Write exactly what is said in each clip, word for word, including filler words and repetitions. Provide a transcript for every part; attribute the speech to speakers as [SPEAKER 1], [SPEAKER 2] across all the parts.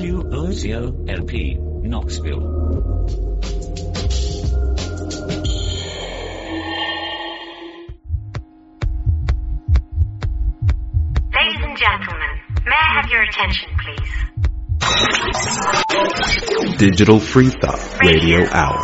[SPEAKER 1] W O Z O L P, Knoxville.
[SPEAKER 2] Ladies and gentlemen, may I have your attention, please?
[SPEAKER 3] Digital Free Thought Radio Hour.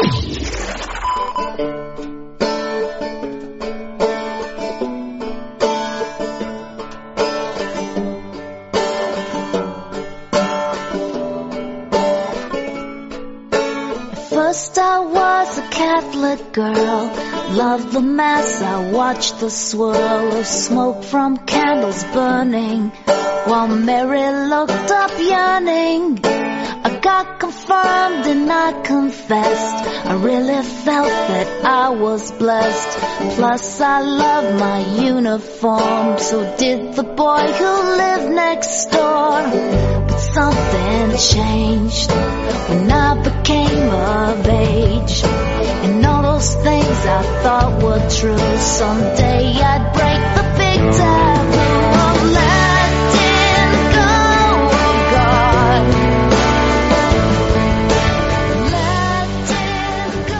[SPEAKER 4] First I was a Catholic girl, loved the Mass, I watched the swirl of smoke from candles burning, while Mary looked up yearning. I got confirmed and I confessed, I really felt that I was blessed. Plus I loved my uniform, so did the boy who lived next door. But something changed when I became of age, and all those things I thought were true, someday I'd break the big taboo of letting go of God. Letting go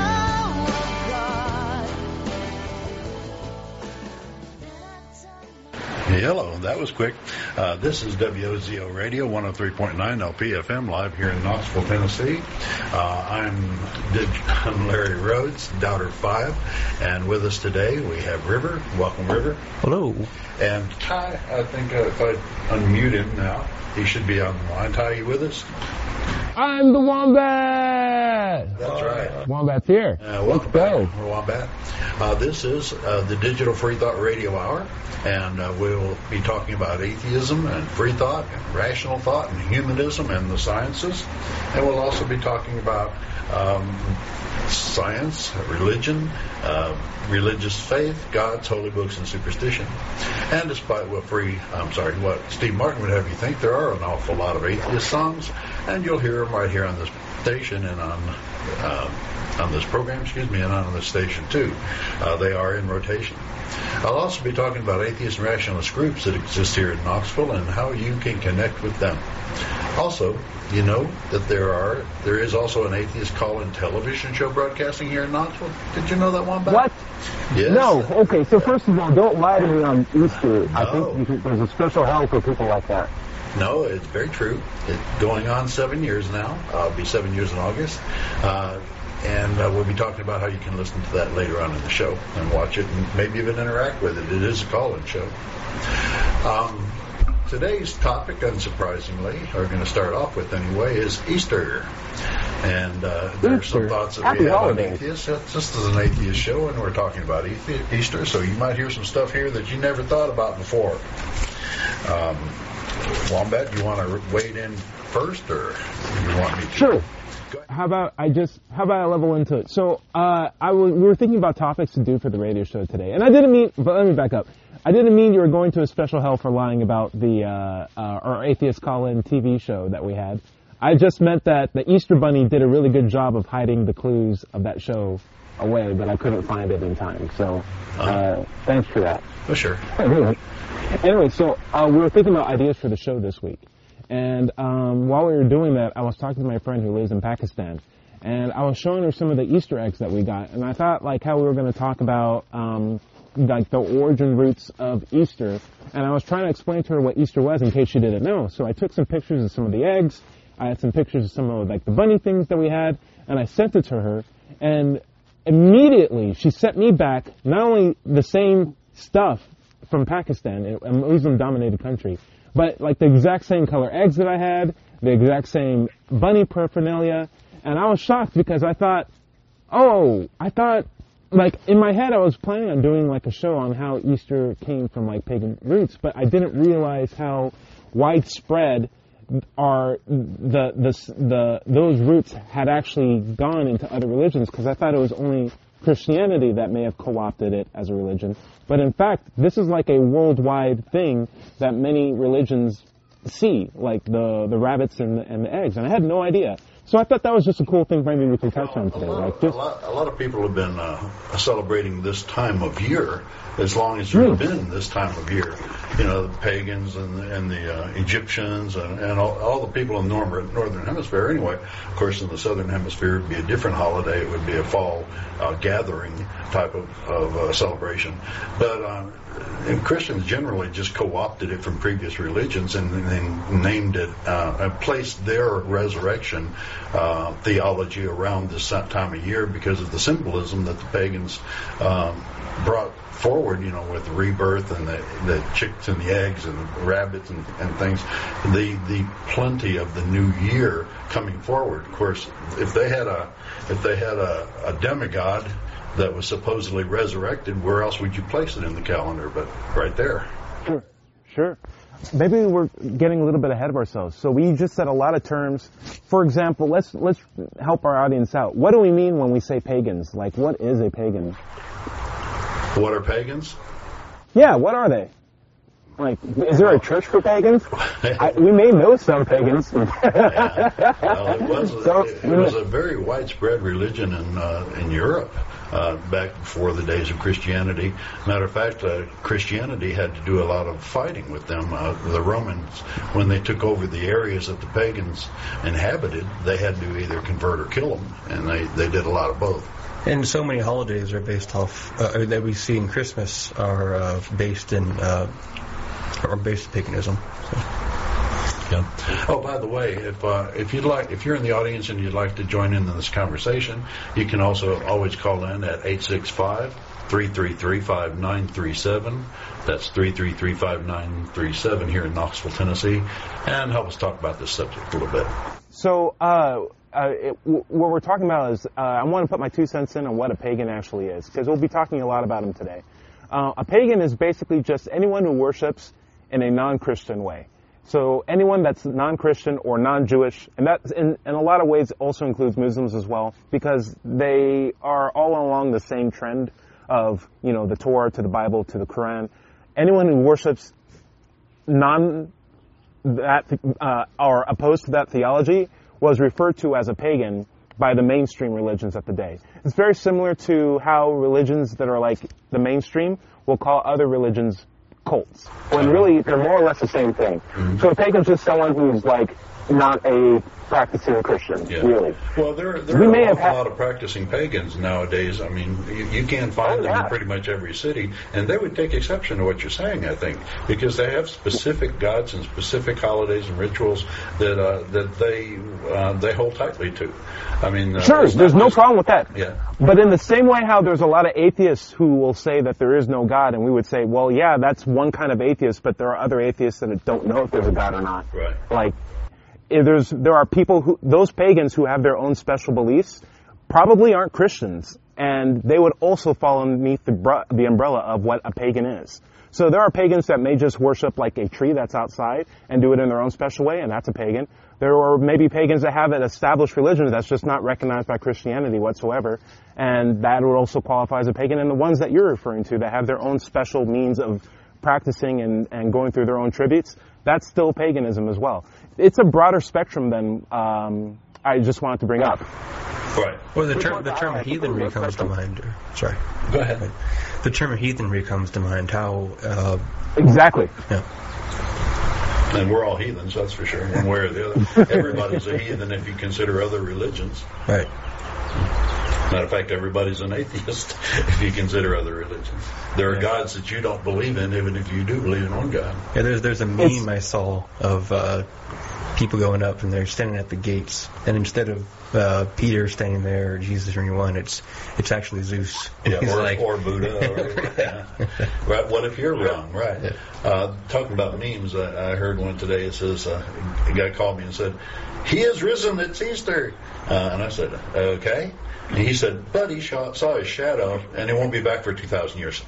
[SPEAKER 4] of God.
[SPEAKER 5] Hello, that was quick. Uh, this is W O Z O Radio, one oh three point nine L P F M, live here in Knoxville, Tennessee. Uh, I'm, I'm Larry Rhodes, Doubter five, and with us today we have River. Welcome, River.
[SPEAKER 6] Hello.
[SPEAKER 5] And Ty, I think uh, if I unmute him now, he should be on the line. Ty, are you with us?
[SPEAKER 6] I'm the Wombat!
[SPEAKER 5] That's right.
[SPEAKER 6] Wombat's here.
[SPEAKER 5] Uh,
[SPEAKER 6] Let's go.
[SPEAKER 5] Back, Wombat. Uh, this is uh, the Digital Free Thought Radio Hour, and uh, we'll be talking about atheism and free thought and rational thought and humanism and the sciences. And we'll also be talking about um, science, religion, uh, religious faith, gods, holy books, and superstition. And despite what free, I'm sorry, what Steve Martin would have you think, there are an awful lot of atheist songs, and you'll hear them right here on this station and on um, on this program, excuse me, and on this station too. Uh, they are in rotation. I'll also be talking about atheist and rationalist groups that exist here in Knoxville and how you can connect with them. Also, you know that there are there is also an atheist call-in television show broadcasting here in Knoxville. Did you know that one? Back?
[SPEAKER 6] What?
[SPEAKER 5] Yes.
[SPEAKER 6] No. Okay, so first of all, don't lie to me on Easter.
[SPEAKER 5] No.
[SPEAKER 6] I think you can, there's a special hell for people like that.
[SPEAKER 5] No, it's very true. It's going on seven years now. Uh, it'll be seven years in August. Uh, and uh, we'll be talking about how you can listen to that later on in the show and watch it and maybe even interact with it. It is a call-in show. Um, today's topic, unsurprisingly, or going to start off with anyway, is Easter. And uh, there are some thoughts that
[SPEAKER 6] Happy
[SPEAKER 5] we have on
[SPEAKER 6] holidays.
[SPEAKER 5] atheists. It's just as an atheist show, and we're talking about athe- Easter, so you might hear some stuff here that you never thought about before. Um, Wombat, do you want to wade in first, or do you want me to?
[SPEAKER 6] Sure. How about I just, how about I level into it? So, uh, I was, we were thinking about topics to do for the radio show today, and I didn't mean, but let me back up. I didn't mean you were going to a special hell for lying about the, uh, uh, our atheist call-in T V show that we had. I just meant that the Easter Bunny did a really good job of hiding the clues of that show away, but I couldn't find it in time. So, uh, thanks for that.
[SPEAKER 5] Oh, sure.
[SPEAKER 6] Anyway, so uh, we were thinking about ideas for the show this week. And um, while we were doing that, I was talking to my friend who lives in Pakistan. And I was showing her some of the Easter eggs that we got. And I thought, like, how we were going to talk about, um, like, the origin roots of Easter. And I was trying to explain to her what Easter was in case she didn't know. So I took some pictures of some of the eggs. I had some pictures of some of, like, the bunny things that we had. And I sent it to her. And immediately, she sent me back not only the same stuff from Pakistan, a Muslim-dominated country, but like the exact same color eggs that I had, the exact same bunny paraphernalia, and I was shocked because I thought, oh, I thought, like, in my head I was planning on doing like a show on how Easter came from like pagan roots, but I didn't realize how widespread are the, the, the, those roots had actually gone into other religions, because I thought it was only Christianity that may have co-opted it as a religion. But in fact, this is like a worldwide thing that many religions see, like the, the rabbits and the, and the eggs. And I had no idea. So I thought that was just a cool thing maybe we can touch on
[SPEAKER 5] A
[SPEAKER 6] today.
[SPEAKER 5] lot,
[SPEAKER 6] Like
[SPEAKER 5] a,
[SPEAKER 6] just,
[SPEAKER 5] lot, a lot of people have been uh, celebrating this time of year as long as there's
[SPEAKER 6] Hmm.
[SPEAKER 5] been this time of year. You know, the pagans and the, and the uh, Egyptians and, and all, all the people in the northern, northern hemisphere anyway. Of course, in the southern hemisphere, it would be a different holiday. It would be a fall uh, gathering type of, of uh, celebration. But uh, and Christians generally just co-opted it from previous religions and then named it, uh, and placed their resurrection uh, theology around this time of year because of the symbolism that the pagans um, brought forward, you know, with the rebirth and the, the chicks and the eggs and the rabbits and, and things, the the plenty of the new year coming forward. Of course, if they had a if they had a, a demigod that was supposedly resurrected, where else would you place it in the calendar but right there?
[SPEAKER 6] Sure, sure. Maybe we're getting a little bit ahead of ourselves. So we just said a lot of terms. For example, let's let's help our audience out. What do we mean when we say pagans? Like, what is a pagan?
[SPEAKER 5] What are pagans?
[SPEAKER 6] Yeah, what are they? Like, is there a church for pagans? I, we may know some pagans.
[SPEAKER 5] Yeah. Well, it was
[SPEAKER 6] So-
[SPEAKER 5] it, it was a very widespread religion in uh, in Europe uh, back before the days of Christianity. Matter of fact, uh, Christianity had to do a lot of fighting with them. Uh, the Romans, when they took over the areas that the pagans inhabited, they had to either convert or kill them, and they, they did a lot of both.
[SPEAKER 7] And so many holidays are based off uh, that we see in Christmas are uh, based in uh, are based in paganism. So.
[SPEAKER 5] Yeah. Oh, by the way, if uh, if you'd like, if you're in the audience and you'd like to join in this conversation, you can also always call in at eight six five, three three three, five nine three seven. That's three three three, five nine three seven here in Knoxville, Tennessee, and help us talk about this subject a little bit.
[SPEAKER 6] So, uh, uh, it, w- what we're talking about is, uh, I want to put my two cents in on what a pagan actually is, because we'll be talking a lot about them today. Uh, a pagan is basically just anyone who worships in a non-Christian way. So anyone that's non-Christian or non-Jewish, and that in, in a lot of ways also includes Muslims as well, because they are all along the same trend of, you know, the Torah to the Bible to the Quran. Anyone who worships non that uh, or opposed to that theology was referred to as a pagan by the mainstream religions of the day. It's very similar to how religions that are like the mainstream will call other religions cults, when really they're more or less the same thing. Mm-hmm. So a pagan's just someone who's like not a practicing Christian,
[SPEAKER 5] Yeah.
[SPEAKER 6] really.
[SPEAKER 5] Well, there, there
[SPEAKER 6] We
[SPEAKER 5] are
[SPEAKER 6] may
[SPEAKER 5] an
[SPEAKER 6] have
[SPEAKER 5] awful
[SPEAKER 6] had-
[SPEAKER 5] lot of practicing pagans nowadays. I mean, you, you can find
[SPEAKER 6] Oh,
[SPEAKER 5] them
[SPEAKER 6] yeah.
[SPEAKER 5] in pretty much every city, and they would take exception to what you're saying, I think, because they have specific gods and specific holidays and rituals that uh, that they uh, they hold tightly to. I mean, uh,
[SPEAKER 6] Sure,
[SPEAKER 5] it's not
[SPEAKER 6] there's no
[SPEAKER 5] just-
[SPEAKER 6] problem with that.
[SPEAKER 5] Yeah.
[SPEAKER 6] But in the same way how there's a lot of atheists who will say that there is no God, and we would say, well, yeah, that's one kind of atheist, but there are other atheists that don't know if there's a God or not.
[SPEAKER 5] Right.
[SPEAKER 6] Like, if there's there are people who, those pagans who have their own special beliefs, probably aren't Christians, and they would also fall underneath the br- the umbrella of what a pagan is. So there are pagans that may just worship like a tree that's outside and do it in their own special way, and that's a pagan. There are maybe pagans that have an established religion that's just not recognized by Christianity whatsoever, and that would also qualify as a pagan. And the ones that you're referring to that have their own special means of practicing and, and going through their own tributes, that's still paganism as well. It's a broader spectrum than um, I just wanted to bring up.
[SPEAKER 5] Right.
[SPEAKER 7] Well, the term the term heathenry comes to mind. Or, sorry,
[SPEAKER 5] Go ahead.
[SPEAKER 7] the term heathenry comes to mind. How uh,
[SPEAKER 6] Exactly.
[SPEAKER 7] yeah.
[SPEAKER 5] And we're all heathens, that's for sure, one way or the other. Everybody's a heathen if you consider other religions.
[SPEAKER 7] Right.
[SPEAKER 5] Matter of fact, everybody's an atheist if you consider other religions. There are
[SPEAKER 7] Yeah.
[SPEAKER 5] gods that you don't believe in, even if you do believe in one God.
[SPEAKER 7] Yeah, there's there's a meme
[SPEAKER 6] It's-
[SPEAKER 7] I saw of uh, people going up and they're standing at the gates, and instead of uh, Peter standing there or Jesus or anyone, it's it's actually Zeus.
[SPEAKER 5] Yeah,
[SPEAKER 7] He's
[SPEAKER 5] or,
[SPEAKER 7] like,
[SPEAKER 5] or Buddha. Or, yeah. Right. What if you're wrong? Right.
[SPEAKER 7] Yeah.
[SPEAKER 5] Uh, talking about memes, I, I heard one today. It says uh, a guy called me and said, "He is risen. It's Easter." Uh, and I said, "Okay." And he said, "But he saw, saw his shadow, and it won't be back for two thousand years."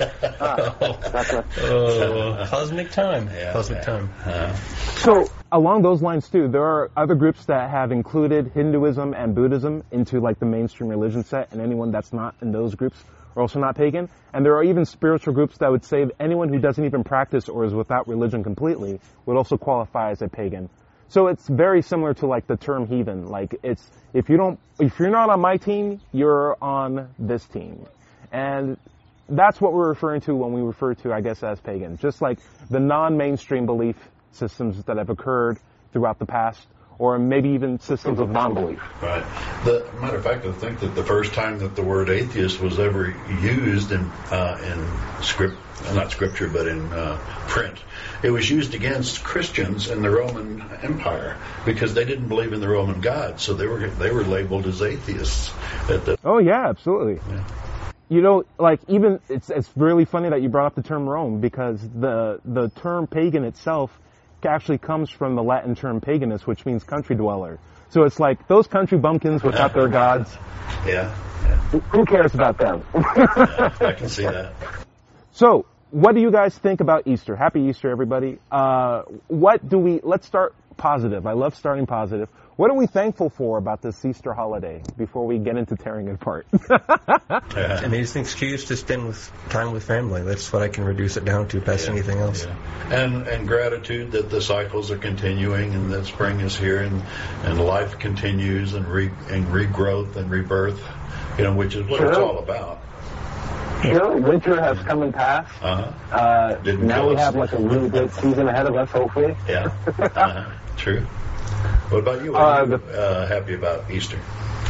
[SPEAKER 7] oh, cosmic time,
[SPEAKER 5] Yeah,
[SPEAKER 7] cosmic
[SPEAKER 5] yeah.
[SPEAKER 7] time.
[SPEAKER 5] Uh,
[SPEAKER 6] So along those lines too, there are other groups that have included Hinduism and Buddhism into like the mainstream religion set, and anyone that's not in those groups are also not pagan. And there are even spiritual groups that would say that anyone who doesn't even practice or is without religion completely would also qualify as a pagan. So it's very similar to like the term heathen. Like it's if you don't if you're not on my team, you're on this team, and that's what we're referring to when we refer to, I guess, as pagans. Just like the non-mainstream belief systems that have occurred throughout the past, or maybe even systems of non-belief.
[SPEAKER 5] Right. The matter of fact, I think that the first time that the word atheist was ever used in uh, in script, not scripture, but in uh, print, it was used against Christians in the Roman Empire because they didn't believe in the Roman God, so they were they were labeled as atheists. At the,
[SPEAKER 6] oh yeah, absolutely.
[SPEAKER 5] Yeah.
[SPEAKER 6] You know, like even it's it's really funny that you brought up the term Rome, because the the term pagan itself actually comes from the Latin term paganus, which means country dweller. So it's like those country bumpkins without their gods.
[SPEAKER 5] Yeah. yeah.
[SPEAKER 6] Who cares about them?
[SPEAKER 5] yeah, I can see that.
[SPEAKER 6] So, what do you guys think about Easter? Happy Easter, everybody. Uh, what do we, let's start positive. I love starting positive. What are we thankful for about this Easter holiday before we get into tearing it apart?
[SPEAKER 7] yeah. I mean, it's an excuse to spend with time with family. That's what I can reduce it down to past
[SPEAKER 5] yeah,
[SPEAKER 7] anything else.
[SPEAKER 5] Yeah. And and gratitude that the cycles are continuing and that spring is here and, and life continues and re, and regrowth and rebirth, you know, which is what
[SPEAKER 6] sure.
[SPEAKER 5] it's all about.
[SPEAKER 6] Sure, winter has come and passed.
[SPEAKER 5] Uh-huh.
[SPEAKER 6] Uh, now we
[SPEAKER 5] us.
[SPEAKER 6] have like a really good season ahead of us, hopefully.
[SPEAKER 5] Yeah, uh-huh. True. What about you? What are you uh, happy about Easter?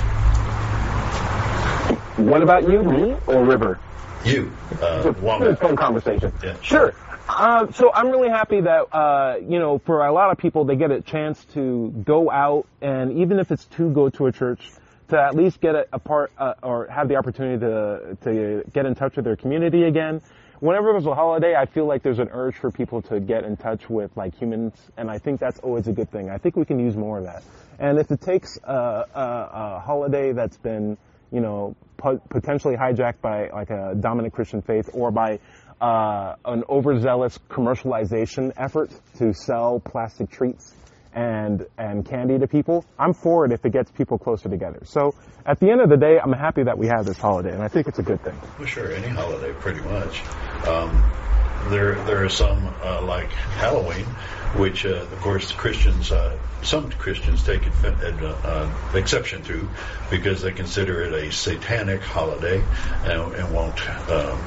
[SPEAKER 6] What about you, me, or River?
[SPEAKER 5] You, uh,
[SPEAKER 6] It's
[SPEAKER 5] woman.
[SPEAKER 6] a fun conversation.
[SPEAKER 5] Yeah.
[SPEAKER 6] Sure. Uh, so I'm really happy that, uh, you know, for a lot of people, they get a chance to go out, and even if it's to go to a church, to at least get a, a part, uh, or have the opportunity to to get in touch with their community again. Whenever there's a holiday, I feel like there's an urge for people to get in touch with like humans, and I think that's always a good thing. I think we can use more of that. And if it takes a, a, a holiday that's been, you know, po- potentially hijacked by like a dominant Christian faith or by uh, an overzealous commercialization effort to sell plastic treats and and candy to people, I'm for it if it gets people closer together. So at the end of the day, I'm happy that we have this holiday, and I think it's a good thing.
[SPEAKER 5] Well, sure, any holiday, pretty much. Um, there there are some uh, like Halloween, which uh, of course Christians, uh, some Christians take uh, uh, exception to because they consider it a satanic holiday and, and won't um,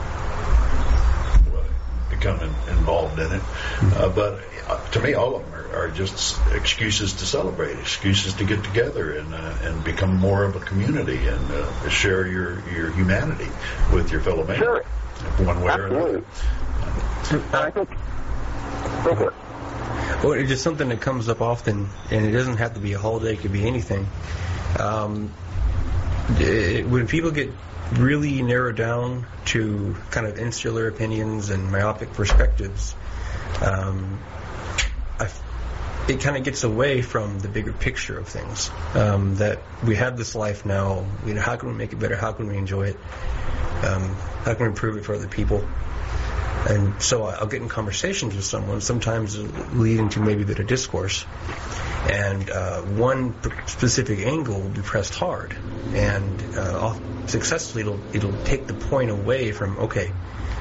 [SPEAKER 5] become in, involved in it. Uh, but uh, to me, all of them are, are just excuses to celebrate, excuses to get together and uh, and become more of a community and uh, share your, your humanity with your fellow man.
[SPEAKER 6] Sure.
[SPEAKER 5] One way
[SPEAKER 6] Absolutely.
[SPEAKER 5] or another.
[SPEAKER 6] I think. Go for it.
[SPEAKER 7] Well, it's just something that comes up often, and it doesn't have to be a holiday; it could be anything. Um, it, when people get really narrowed down to kind of insular opinions and myopic perspectives, um, I, it kind of gets away from the bigger picture of things. Um, that we have this life now. You know, how can we make it better? How can we enjoy it? Um, how can we improve it for other people? And so I'll get in conversations with someone, sometimes leading to maybe a bit of discourse. And uh, one specific angle will be pressed hard, and uh, successfully it'll it'll take the point away from, okay,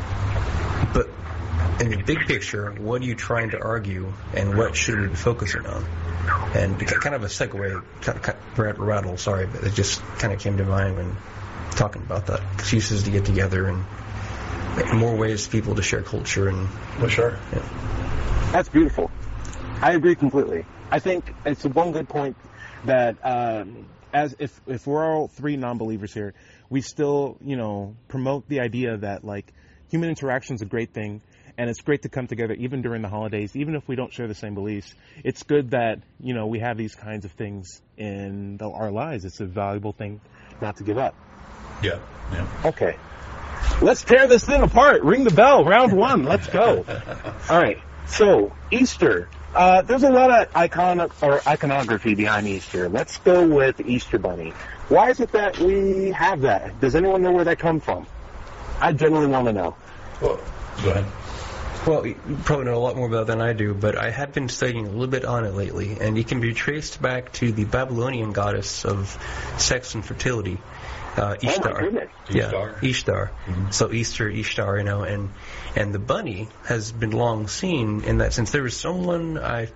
[SPEAKER 7] but in the big picture, what are you trying to argue, and what should we be focusing on? And kind of a segue, kind of, kind of rattle, sorry, but it just kind of came to mind when talking about that. Excuses to get together and more ways for people to share culture and.
[SPEAKER 5] Well, sure.
[SPEAKER 7] Yeah.
[SPEAKER 6] That's beautiful. I agree completely. I think it's one good point that um, as if if we're all three non-believers here, we still, you know, promote the idea that like human interaction is a great thing, and it's great to come together even during the holidays, even if we don't share the same beliefs. It's good that, you know, we have these kinds of things in the, our lives. It's a valuable thing not to give up.
[SPEAKER 5] Yeah. Yeah.
[SPEAKER 6] Okay. Let's tear this thing apart. Ring the bell. Round one. Let's go. All right. So, Easter. Uh, there's a lot of icon or iconography behind Easter. Let's go with the Easter Bunny. Why is it that we have that? Does anyone know where that comes from? I generally want to know.
[SPEAKER 5] Well, go ahead.
[SPEAKER 7] Well, you probably know a lot more about that than I do, but I have been studying a little bit on it lately, and it can be traced back to the Babylonian goddess of sex and fertility. Uh, Ishtar.
[SPEAKER 6] Oh my goodness.
[SPEAKER 7] Yeah,
[SPEAKER 5] Ishtar.
[SPEAKER 7] Ishtar.
[SPEAKER 5] Mm-hmm.
[SPEAKER 7] So Easter, Ishtar, you know, and and the bunny has been long seen in that sense. There was someone, I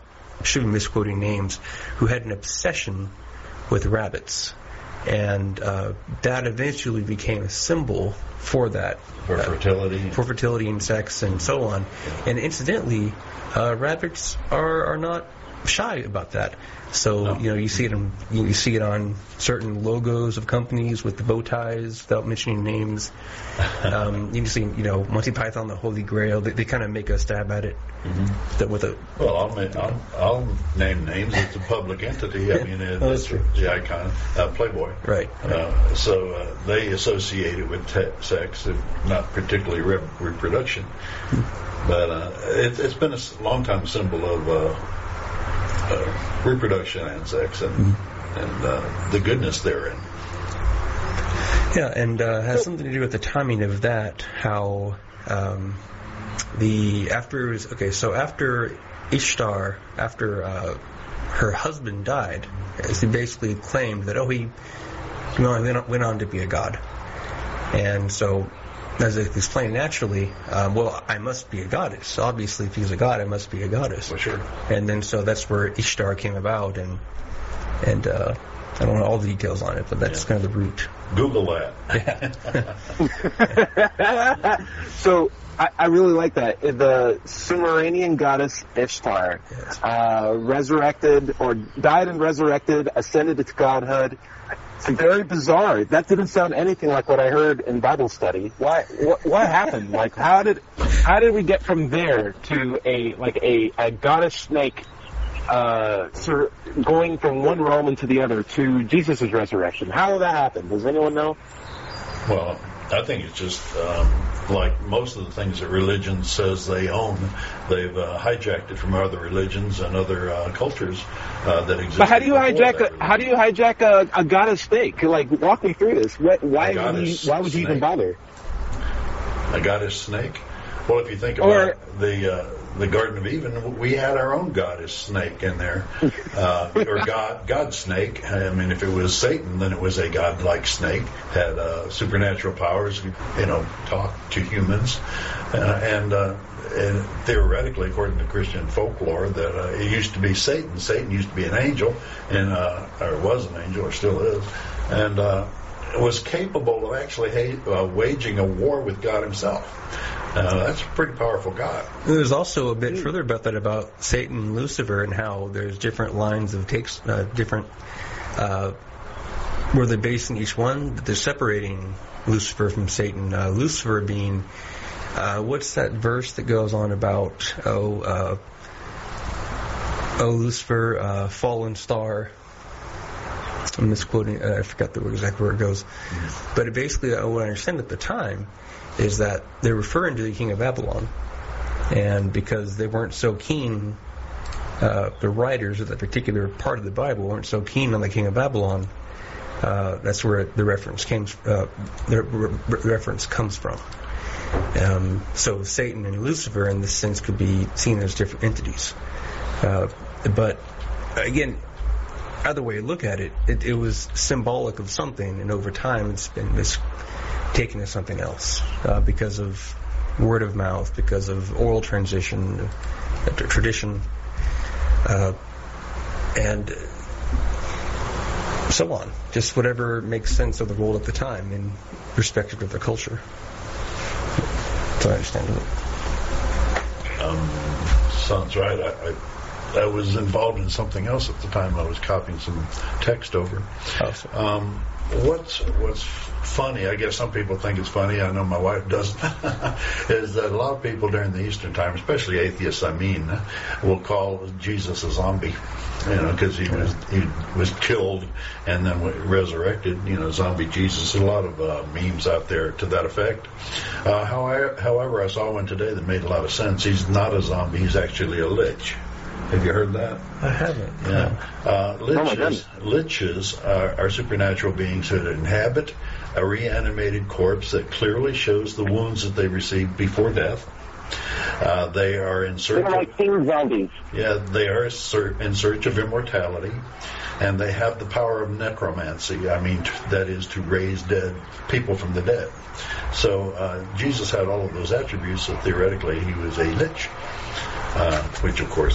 [SPEAKER 7] should be misquoting names, who had an obsession with rabbits. And uh, that eventually became a symbol for that.
[SPEAKER 5] For
[SPEAKER 7] uh,
[SPEAKER 5] fertility.
[SPEAKER 7] For fertility and sex and so on. And incidentally, uh, rabbits are, are not shy about that. So,
[SPEAKER 5] No.
[SPEAKER 7] you know, you see it in, you see it on certain logos of companies with the bow ties without mentioning names. Um, you can see, you know, Monty Python, the Holy Grail. They, they kind of make a stab at it.
[SPEAKER 5] Mm-hmm.
[SPEAKER 7] That with a
[SPEAKER 5] Well, I'll, ma- I'll, I'll name names. It's a public entity. I mean, it,
[SPEAKER 7] Oh, that's
[SPEAKER 5] it's
[SPEAKER 7] true.
[SPEAKER 5] the icon, uh, Playboy.
[SPEAKER 7] right.
[SPEAKER 5] Uh, so uh, they associate it with te- sex, and not particularly re- reproduction. But uh, it, it's been a s- long time symbol of uh, uh, reproduction and sex, and
[SPEAKER 7] Mm-hmm.
[SPEAKER 5] and uh, the goodness therein.
[SPEAKER 7] Yeah, and uh, has something to do with the timing of that. How um, the after it was okay. So after Ishtar, after uh, her husband died, she basically claimed that oh he went on, went on to be a god, and so as it explained naturally, um, well I must be a goddess. Obviously, if he's a god, I must be a goddess.
[SPEAKER 5] For sure.
[SPEAKER 7] And then so that's where Ishtar came about, and and uh, I don't know all the details on it, but that's
[SPEAKER 5] Yeah.
[SPEAKER 7] kind of the root.
[SPEAKER 5] Google that.
[SPEAKER 6] So I, I really like that. The Sumerian goddess Ishtar
[SPEAKER 7] Yes.
[SPEAKER 6] uh, resurrected or died and resurrected, ascended to godhood. It's very bizarre. That didn't sound anything like what I heard in Bible study. Why? What, what happened? Like, how did how did we get from there to a like a, a goddess snake uh, sur- going from one realm into the other to Jesus' resurrection? How did that happen? Does anyone know?
[SPEAKER 5] Well, I think it's just um, like most of the things that religion says they own. They've uh, hijacked it from other religions and other uh, cultures uh, that exist.
[SPEAKER 6] But how do you hijack a, how do you hijack a, a goddess snake? Like, walk me through this. What, why
[SPEAKER 5] A
[SPEAKER 6] would you,
[SPEAKER 5] goddess
[SPEAKER 6] why would you even
[SPEAKER 5] snake?
[SPEAKER 6] bother?
[SPEAKER 5] A goddess snake? Well, if you think about
[SPEAKER 6] Or-
[SPEAKER 5] the uh, the Garden of Eden, we had our own goddess snake in there, uh, or god god snake. I mean, if it was Satan, then it was a godlike snake, had uh, supernatural powers, you know, talk to humans, uh, and. Uh, And theoretically, according to Christian folklore, that uh, it used to be Satan. Satan used to be an angel, and uh, or was an angel, or still is, and uh, was capable of actually ha- uh, waging a war with God Himself. Uh, that's a pretty powerful God.
[SPEAKER 7] There's also a bit further about that about Satan and Lucifer and how there's different lines of takes, uh, different uh, where they're based in each one, but they're separating Lucifer from Satan. Uh, Lucifer being Uh, what's that verse that goes on about, oh, uh, oh, Lucifer, uh, fallen star? I'm misquoting, uh, I forgot the exact where it goes. Mm-hmm. But it basically, uh, what I understand at the time is that they're referring to the king of Babylon. And because they weren't so keen, uh, the writers of that particular part of the Bible weren't so keen on the king of Babylon, uh, that's where the reference came, uh, the re- reference comes from. Um, so Satan and Lucifer, in this sense, could be seen as different entities. Uh, but again, either way you look at it, it, it was symbolic of something, and over time it's been mis- taken as something else uh, because of word of mouth, because of oral transition, uh, tradition, uh, and so on. Just whatever makes sense of the world at the time in respect of the culture. So I understand it.
[SPEAKER 5] Um, sounds right. I, I, I was involved in something else at the time. I was copying some text over.
[SPEAKER 7] Oh, so.
[SPEAKER 5] Um, what's what's funny, I guess some people think it's funny, I know my wife doesn't, is that a lot of people during the Eastern time, especially atheists, I mean, will call Jesus a zombie, you know, because he was he was killed and then resurrected, you know, zombie Jesus. There's a lot of uh, memes out there to that effect. Uh, however, however, I saw one today that made a lot of sense. He's not a zombie, he's actually a lich. Have you heard that?
[SPEAKER 7] I haven't.
[SPEAKER 5] Yeah. Uh, liches
[SPEAKER 6] Oh,
[SPEAKER 5] liches are, are supernatural beings who inhabit a reanimated corpse that clearly shows the wounds that they received before death. Uh, they are in search
[SPEAKER 6] They're
[SPEAKER 5] of,
[SPEAKER 6] like king zombies.
[SPEAKER 5] yeah, they are ser- in search of immortality, and they have the power of necromancy. I mean, t- that is to raise dead people from the dead. So uh, Jesus had all of those attributes, so theoretically he was a lich, uh, which of course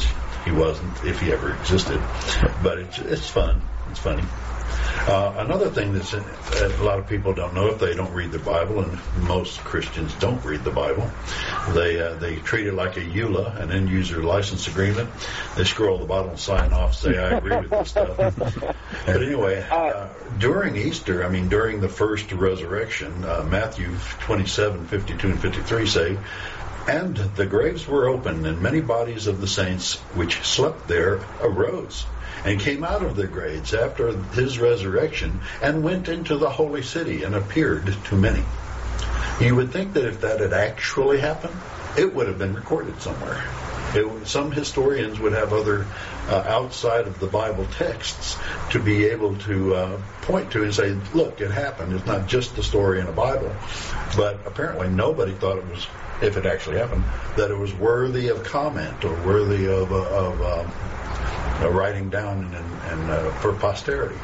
[SPEAKER 5] he wasn't, if he ever existed. But it's it's fun. It's funny. Uh, another thing that's in, a lot of people don't know if they don't read the Bible, and most Christians don't read the Bible. They uh, they treat it like a E U L A, an end user license agreement. They scroll the bottom, sign off, say I agree with this stuff. But anyway, uh, during Easter, I mean during the first resurrection, uh, Matthew twenty-seven, fifty-two and fifty-three say, "And the graves were opened, and many bodies of the saints which slept there arose, and came out of their graves after his resurrection, and went into the holy city, and appeared to many." You would think that if that had actually happened, it would have been recorded somewhere. It, some historians would have other uh, outside of the Bible texts to be able to uh, point to and say, look, it happened. It's not just a story in a Bible. But apparently nobody thought it was, if it actually happened, that it was worthy of comment or worthy of, uh, of um, uh, writing down and, and uh, for posterity.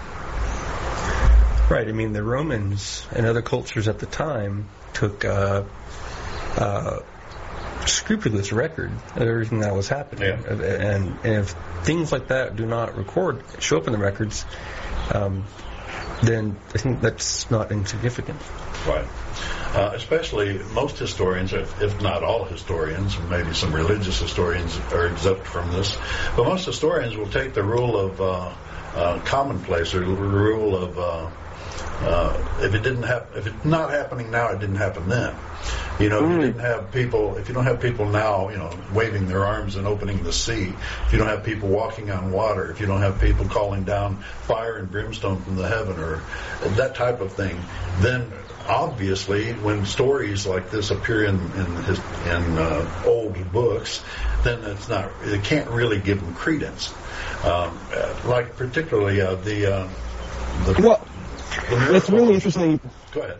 [SPEAKER 7] Right. I mean, the Romans and other cultures at the time took uh, uh, scrupulous record of everything that was happening.
[SPEAKER 5] Yeah.
[SPEAKER 7] And, and if things like that do not record, show up in the records, um, then I think that's not insignificant.
[SPEAKER 5] Right. Uh, especially most historians, if, if not all historians, maybe some religious historians are exempt from this, but most historians will take the rule of uh, uh, commonplace or the rule of uh, uh, if it didn't happen, if it's not happening now, it didn't happen then. You know, if you didn't have people, if you don't have people now, you know, waving their arms and opening the sea, if you don't have people walking on water, if you don't have people calling down fire and brimstone from the heaven or that type of thing, then obviously when stories like this appear in in, his, in uh, old books, then it's not, it can't really give them credence. Um, like particularly uh, the uh, the
[SPEAKER 6] Well,
[SPEAKER 5] the
[SPEAKER 6] it's really interesting.
[SPEAKER 5] Go ahead.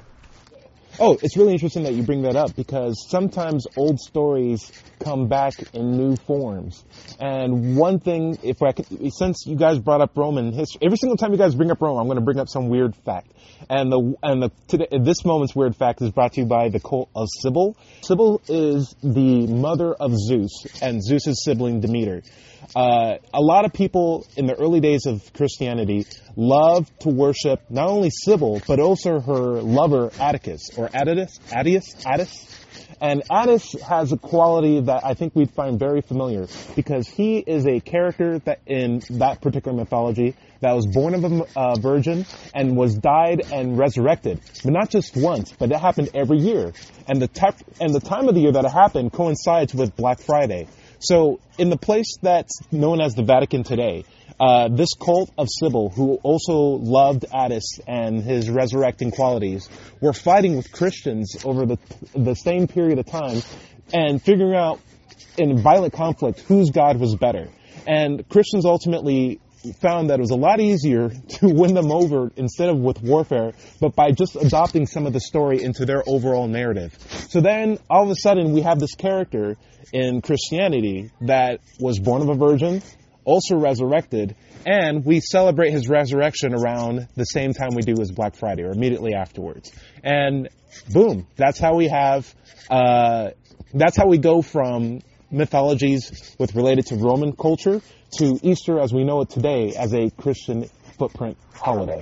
[SPEAKER 6] Oh, it's really interesting that you bring that up because sometimes old stories come back in new forms. And one thing, if I could, since you guys brought up Roman history, every single time you guys bring up Rome, I'm going to bring up some weird fact. And the and the today, this moment's weird fact is brought to you by the cult of Cybele. Cybele is the mother of Zeus and Zeus's sibling Demeter. Uh, a lot of people in the early days of Christianity loved to worship not only Cybele, but also her lover Atticus, or Atticus, Atticus, Attis. And Attis has a quality that I think we'd find very familiar because he is a character that in that particular mythology that was born of a uh, virgin and was died and resurrected. But not just once, but it happened every year. And the, te- and the time of the year that it happened coincides with Black Friday. So in the place that's known as the Vatican today, uh, this cult of Cybele, who also loved Attis and his resurrecting qualities, were fighting with Christians over the the same period of time and figuring out in violent conflict whose God was better. And Christians ultimately found that it was a lot easier to win them over instead of with warfare, but by just adopting some of the story into their overall narrative. So then all of a sudden we have this character in Christianity that was born of a virgin, also resurrected, and we celebrate his resurrection around the same time we do as Black Friday, or immediately afterwards. And boom, that's how we have, uh, that's how we go from mythologies with related to Roman culture to Easter as we know it today as a Christian footprint holiday.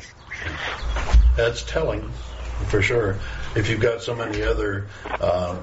[SPEAKER 5] That's telling, for sure. If you've got so many other uh,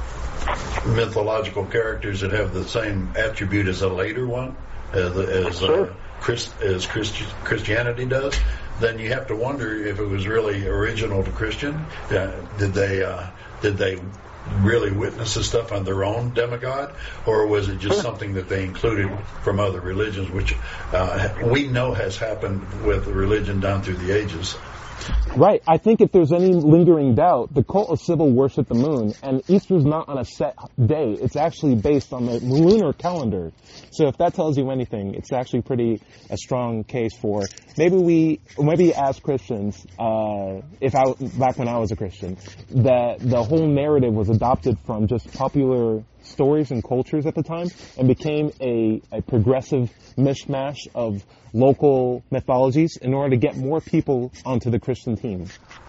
[SPEAKER 5] mythological characters that have the same attribute as a later one, as, as,
[SPEAKER 6] sure.
[SPEAKER 5] uh, Christ, as Christ, Christianity does, then you have to wonder if it was really original to Christian. Uh, did they uh, did they really witness this stuff on their own demigod, or was it just something that they included from other religions, which uh, we know has happened with religion down through the ages?
[SPEAKER 6] Right. I think if there's any lingering doubt, the cult of Cybele worshiped the moon, and Easter's not on a set day. It's actually based on the lunar calendar. So if that tells you anything, it's actually pretty a strong case for maybe we, maybe as Christians, uh, if I, back when I was a Christian, that the whole narrative was adopted from just popular stories and cultures at the time and became a, a progressive mishmash of local mythologies in order to get more people onto the Christian team.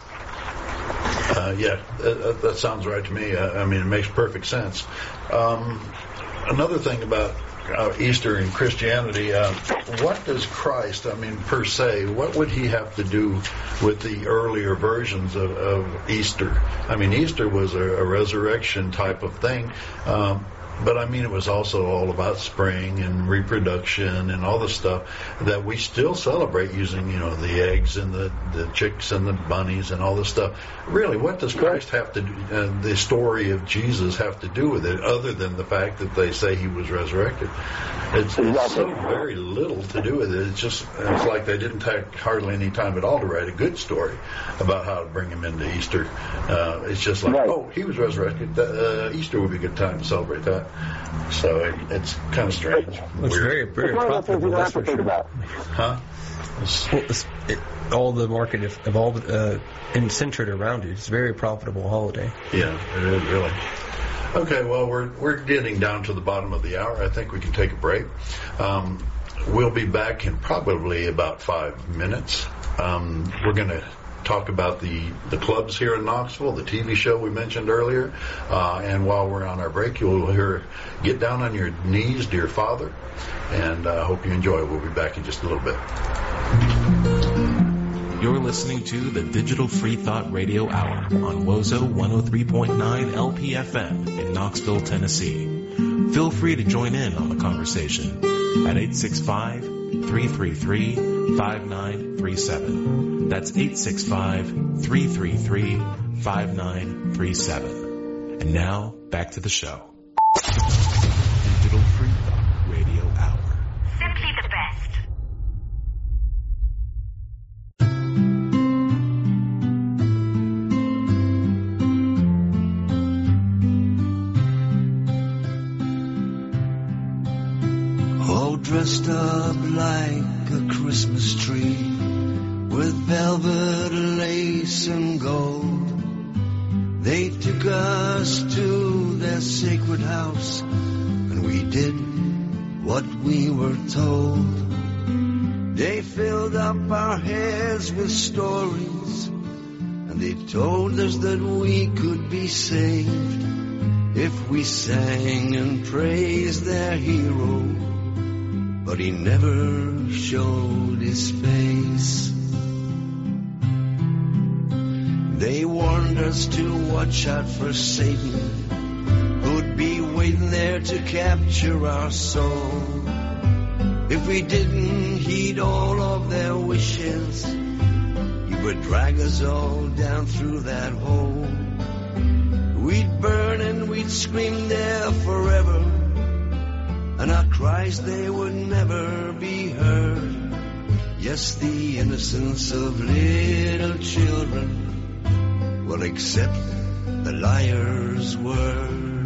[SPEAKER 5] Uh, yeah, that, that sounds right to me. I, I mean, it makes perfect sense. Um, another thing about uh, Easter in Christianity, uh, what does Christ, I mean, per se, what would he have to do with the earlier versions of, of Easter? I mean, Easter was a, a resurrection type of thing. Um, But I mean, it was also all about spring and reproduction and all the stuff that we still celebrate using, you know, the eggs and the, the chicks and the bunnies and all this stuff. Really, what does Christ have to do, uh, the story of Jesus have to do with it, other than the fact that they say he was resurrected? It's, it's so very little to do with it. It's just, it's like they didn't take hardly any time at all to write a good story about how to bring him into Easter. Uh, it's just like,
[SPEAKER 8] right.
[SPEAKER 5] oh, he was resurrected. Uh, Easter would be a good time to celebrate that. So it, it's kind of strange.
[SPEAKER 7] It's very, very profitable, that's for sure.
[SPEAKER 5] Huh?
[SPEAKER 7] Well, it's, it, all the market evolved uh, and centered around it. It's a very profitable holiday.
[SPEAKER 5] Yeah, it is really. Okay, well, we're we're getting down to the bottom of the hour. I think we can take a break. Um, we'll be back in probably about five minutes. Um, we're going to talk about the, the clubs here in Knoxville, the T V show we mentioned earlier. Uh, and while we're on our break, you'll hear Get Down on Your Knees, Dear Father. And I uh, hope you enjoy. We'll be back in just a little bit.
[SPEAKER 3] You're listening to the Digital Free Thought Radio Hour on Wozo one oh three point nine L P F M in Knoxville, Tennessee. Feel free to join in on the conversation at eight six five, three three three, five nine three seven. That's eight six five, three three three, five nine three seven. And now, back to the show. Digital Free Thought Radio Hour.
[SPEAKER 2] Simply the best.
[SPEAKER 9] All dressed up like a Christmas tree, with velvet, lace, and gold. They took us to their sacred house, and we did what we were told. They filled up our heads with stories, and they told us that we could be saved if we sang and praised their hero. But he never showed his face. They warned us to watch out for Satan, who'd be waiting there to capture our soul. If we didn't heed all of their wishes, he would drag us all down through that hole. We'd burn and we'd scream there forever, and our cries, they would never be heard. Yes, the innocence of little children will accept the liar's word.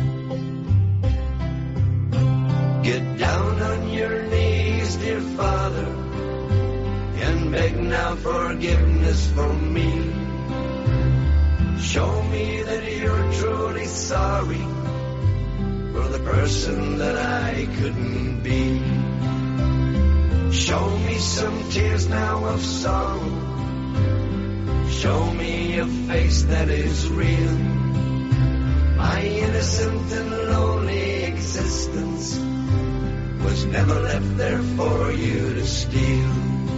[SPEAKER 9] Get down on your knees, dear Father, and beg now forgiveness from me. Show me that you're truly sorry for the person that I couldn't be. Show me some tears now of sorrow. Show me a face that is real. My innocent and lonely existence was never left there for you to steal.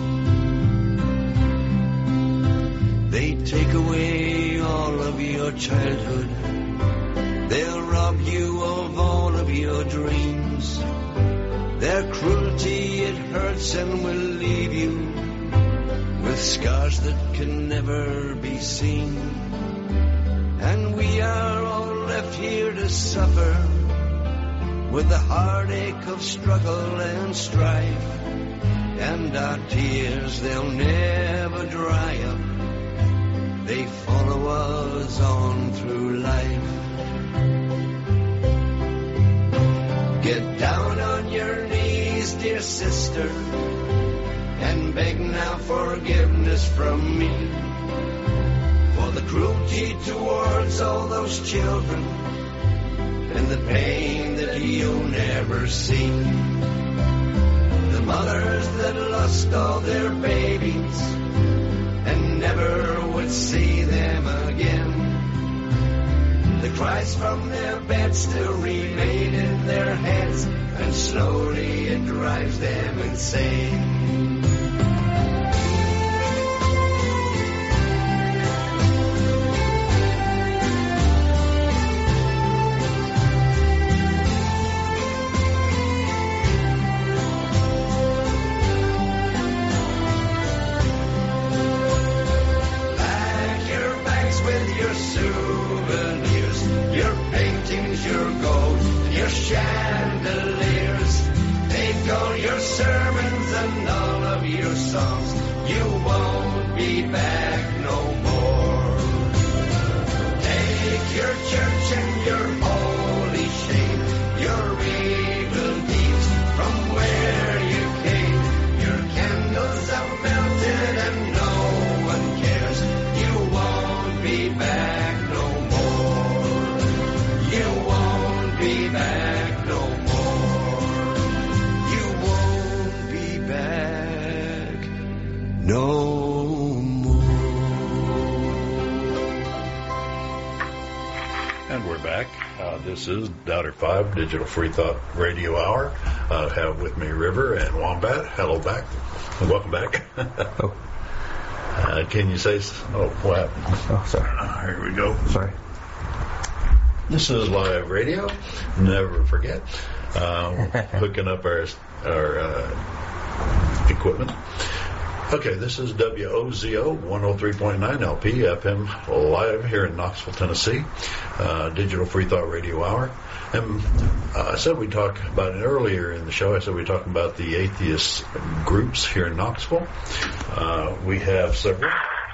[SPEAKER 9] They take away all of your childhood. They'll rob you of all of your dreams. Their cruelty, it hurts and will leave you with scars that can never be seen. And we are all left here to suffer with the heartache of struggle and strife. And our tears, they'll never dry up. They follow us on through life. Get down on your knees, dear sister, and beg now forgiveness from me for the cruelty towards all those children and the pain that you'll never see. The mothers that lost all their babies and never would see them again. The the cries from their beds still remain in their heads, and slowly it drives them insane. Chandeliers, take all your sermons and all of your songs. You won't be back no more. Take your church and your holy shame, your evil deeds from where you came. Your candles have melted and no one cares. You won't be back no more. You won't be back. No more.
[SPEAKER 5] And we're back. Uh, this is Doubter five Digital Free Thought Radio Hour. I uh, have with me River and Wombat. Hello back. Welcome back.
[SPEAKER 7] Oh.
[SPEAKER 5] Uh, can you say... Oh, what happened?
[SPEAKER 7] Oh, sorry.
[SPEAKER 5] Uh, here we go.
[SPEAKER 7] Sorry.
[SPEAKER 5] This is live radio. Never forget. Uh, hooking up our, our uh, equipment. Okay, this is W O Z O one oh three point nine L P F M live here in Knoxville, Tennessee, uh, Digital Free Thought Radio Hour. And uh, I said we'd talk about it earlier in the show. I said we'd talk about the atheist groups here in Knoxville. Uh, we have several.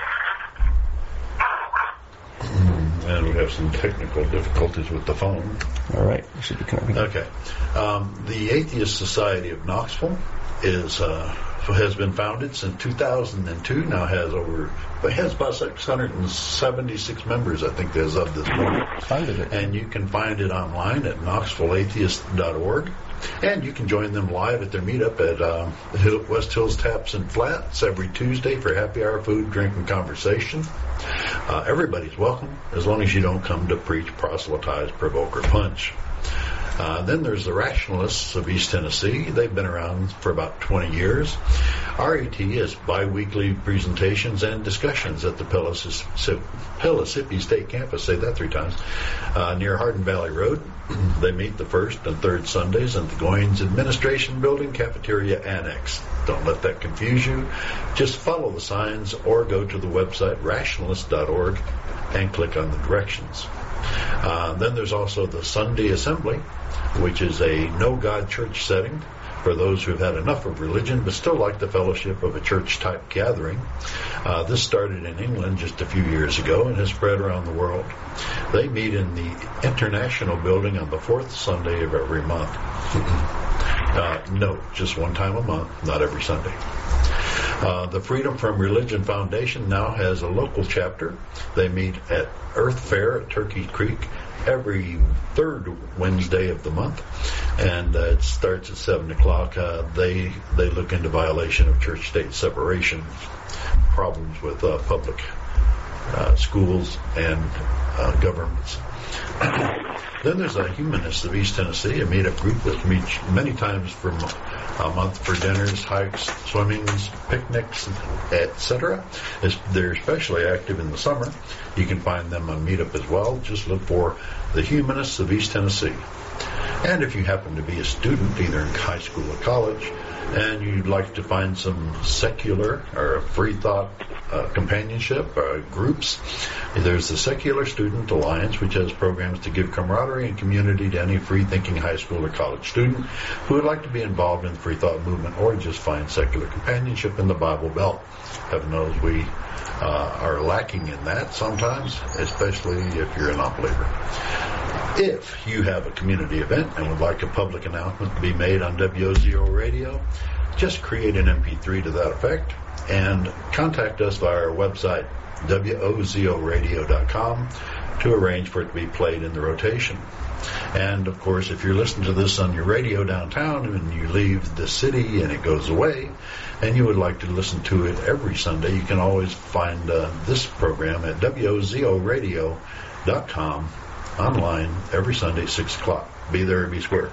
[SPEAKER 5] And we have some technical difficulties with the phone.
[SPEAKER 7] All right, we should be connecting.
[SPEAKER 5] Okay. Um, the Atheist Society of Knoxville is... Uh, has been founded since two thousand two, now has over, it has about six hundred seventy-six members, I think, as of this point.
[SPEAKER 7] Funded it.
[SPEAKER 5] And you can find it online at knoxville atheist dot org. And you can join them live at their meetup at um, West Hills Taps and Flats every Tuesday for happy hour, food, drink, and conversation. Uh, everybody's welcome, as long as you don't come to preach, proselytize, provoke, or punch. Uh, then there's the Rationalists of East Tennessee. They've been around for about twenty years. R A T is bi-weekly presentations and discussions at the Pellissippi State Campus, say that three times, uh, near Hardin Valley Road. They meet the first and third Sundays in the Goins Administration Building Cafeteria Annex. Don't let that confuse you. Just follow the signs or go to the website rationalist dot org and click on the directions. Uh, then there's also the Sunday Assembly, which is a no-God church setting for those who have had enough of religion but still like the fellowship of a church-type gathering. Uh, this started in England just a few years ago and has spread around the world. They meet in the International Building on the fourth Sunday of every month. Uh, no, just one time a month, not every Sunday. Uh, the Freedom from Religion Foundation now has a local chapter. They meet at Earth Fair at Turkey Creek every third Wednesday of the month, and uh, it starts at seven o'clock. Uh, they they look into violation of church-state separation, problems with uh, public uh, schools and uh, governments. Then there's a Humanists of East Tennessee, a meetup group that meets many times for a month for dinners, hikes, swimmings, picnics, et cetera. They're especially active in the summer. You can find them on Meetup as well. Just look for the Humanists of East Tennessee. And if you happen to be a student, either in high school or college, and you'd like to find some secular or free thought uh, companionship uh, groups, there's the Secular Student Alliance, which has programs to give camaraderie and community to any free-thinking high school or college student who would like to be involved in the free thought movement or just find secular companionship in the Bible Belt. Heaven knows we uh, are lacking in that sometimes, especially if you're a non-believer. If you have a community event and would like a public announcement to be made on W O Z O Radio, just create an M P three to that effect and contact us via our website, W O Z O radio dot com, to arrange for it to be played in the rotation. And, of course, if you're listening to this on your radio downtown and you leave the city and it goes away and you would like to listen to it every Sunday, you can always find uh, this program at W O Z O radio dot com online every Sunday, six o'clock. Be there or be square.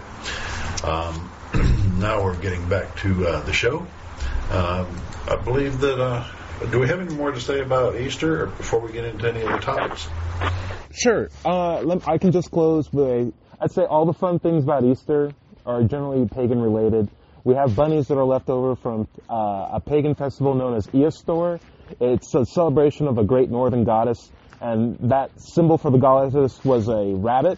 [SPEAKER 5] Um, now we're getting back to uh, the show. Um, I believe that, uh, do we have any more to say about Easter or before we get into any other topics?
[SPEAKER 6] Sure. Uh, let, I can just close with, I'd say all the fun things about Easter are generally pagan related. We have bunnies that are left over from uh, a pagan festival known as Eostor. It's a celebration of a great northern goddess, and that symbol for the goddess was a rabbit.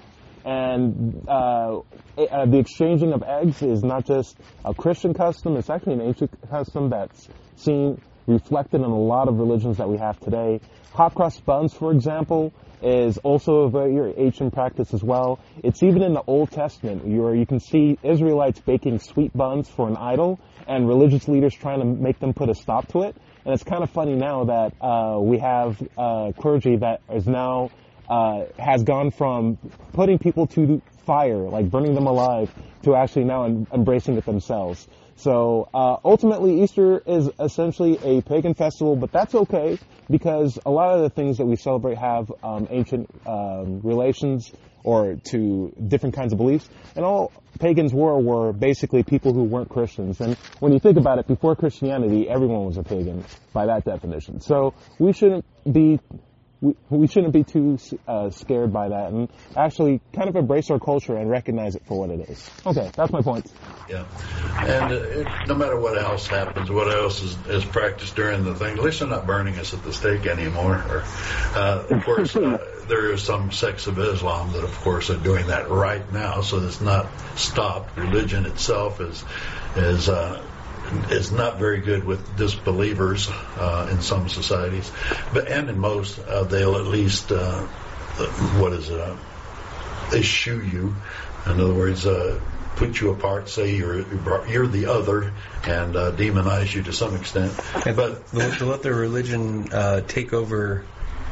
[SPEAKER 6] And uh, uh, the exchanging of eggs is not just a Christian custom, it's actually an ancient custom that's seen reflected in a lot of religions that we have today. Hot cross buns, for example, is also a very ancient practice as well. It's even in the Old Testament where you can see Israelites baking sweet buns for an idol and religious leaders trying to make them put a stop to it. And it's kind of funny now that uh, we have uh, clergy that is now uh, has gone from putting people to fire, like burning them alive, to actually now em- embracing it themselves. So uh, ultimately, Easter is essentially a pagan festival, but that's okay because a lot of the things that we celebrate have um, ancient um, relations or to different kinds of beliefs. And all pagans were were basically people who weren't Christians. And when you think about it, before Christianity, everyone was a pagan by that definition. So we shouldn't be we, we shouldn't be too uh, scared by that, and actually kind of embrace our culture and recognize it for what it is. Okay, that's my point.
[SPEAKER 5] Yeah, and uh, it, no matter what else happens, what else is, is practiced during the thing, at least they're not burning us at the stake anymore. Or, uh, of course, uh, there are some sects of Islam that, of course, are doing that right now, so it's not stopped. Religion itself is is uh, is not very good with disbelievers uh, in some societies, but and in most, uh, they'll at least uh, what is it? Uh, eschew you. In other words, uh, put you apart, say you're you're the other, and uh, demonize you to some extent.
[SPEAKER 7] And but to let their religion uh, take over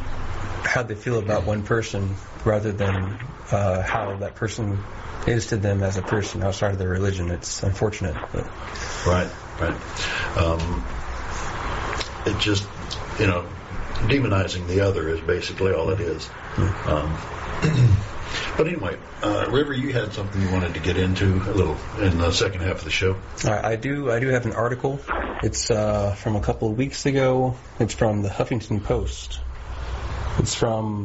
[SPEAKER 7] how they feel about one person, rather than uh, how that person is to them as a person outside of their religion. It's unfortunate. But.
[SPEAKER 5] Right, right. Um, it just, you know, demonizing the other is basically all it is. Mm-hmm. Um, But anyway, uh, River, you had something you wanted to get into a little in the second half of the show.
[SPEAKER 7] I, I do. I do have an article. It's uh, from a couple of weeks ago. It's from the Huffington Post. It's from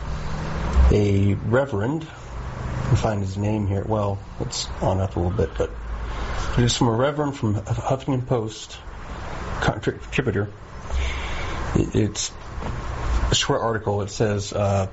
[SPEAKER 7] a reverend. I can find his name here. Well, it's on up a little bit, but it's from a reverend from Huffington Post contributor. It, it's a short article. It says. Uh,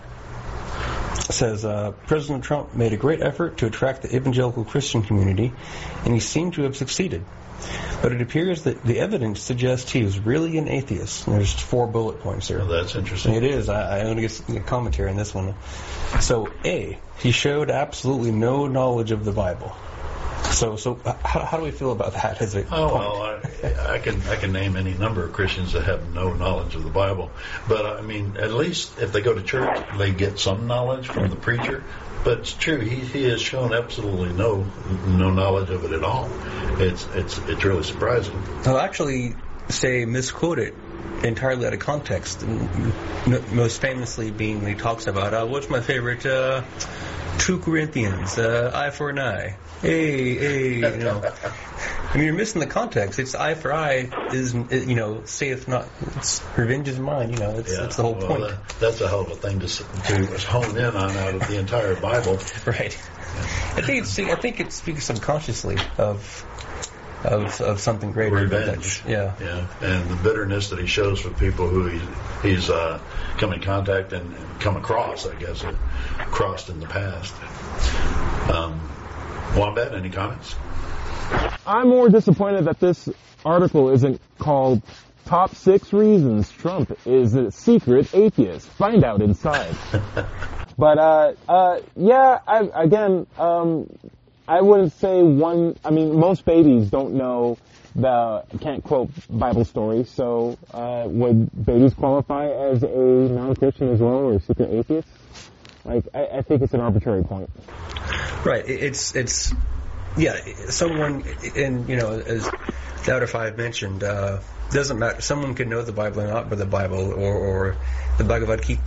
[SPEAKER 7] says uh, President Trump made a great effort to attract the evangelical Christian community, and he seemed to have succeeded. But it appears that the evidence suggests he was really an atheist. And there's four bullet points there.
[SPEAKER 5] Oh, that's interesting.
[SPEAKER 7] It is. I, I want to get a commentary on this one. So, A, he showed absolutely no knowledge of the Bible. So, so how, how do we feel about that as a
[SPEAKER 5] Oh,
[SPEAKER 7] point?
[SPEAKER 5] well, I, I can I can name any number of Christians that have no knowledge of the Bible. But, I mean, at least if they go to church, they get some knowledge from the preacher. But it's true, he, he has shown absolutely no no knowledge of it at all. It's it's it's really surprising.
[SPEAKER 7] I'll actually say misquote it entirely out of context. Most famously being he talks about, uh, what's my favorite, uh, two Corinthians, uh, eye for an eye. Hey, hey, you know. I mean, you're missing the context. It's eye for eye is, you know, saith not, it's revenge is mine, you know, it's,
[SPEAKER 5] yeah,
[SPEAKER 7] it's the whole
[SPEAKER 5] well,
[SPEAKER 7] point.
[SPEAKER 5] That, that's a hell of a thing to, to hone in on out of the entire Bible.
[SPEAKER 7] Right. I think it's, I think it speaks subconsciously of, of, of something greater.
[SPEAKER 5] Revenge.
[SPEAKER 7] Yeah.
[SPEAKER 5] Yeah. And the bitterness that he shows for people who he's, he's uh, come in contact and, and come across, I guess, or crossed in the past. Um, Wombat, any comments?
[SPEAKER 6] I'm more disappointed that this article isn't called Top Six Reasons Trump is a Secret Atheist. Find out inside. But, uh, uh, yeah, I, again, um, I wouldn't say one, I mean, most babies don't know the, can't quote Bible stories, so, uh, would babies qualify as a non-Christian as well, or a secret atheist? Like, I, I think it's an arbitrary point.
[SPEAKER 7] Right. It's, it's, yeah, someone, and, you know, as Doubt if I have mentioned, uh, doesn't matter. Someone can know the Bible or not, but the Bible, or, or the Bhagavad Gita,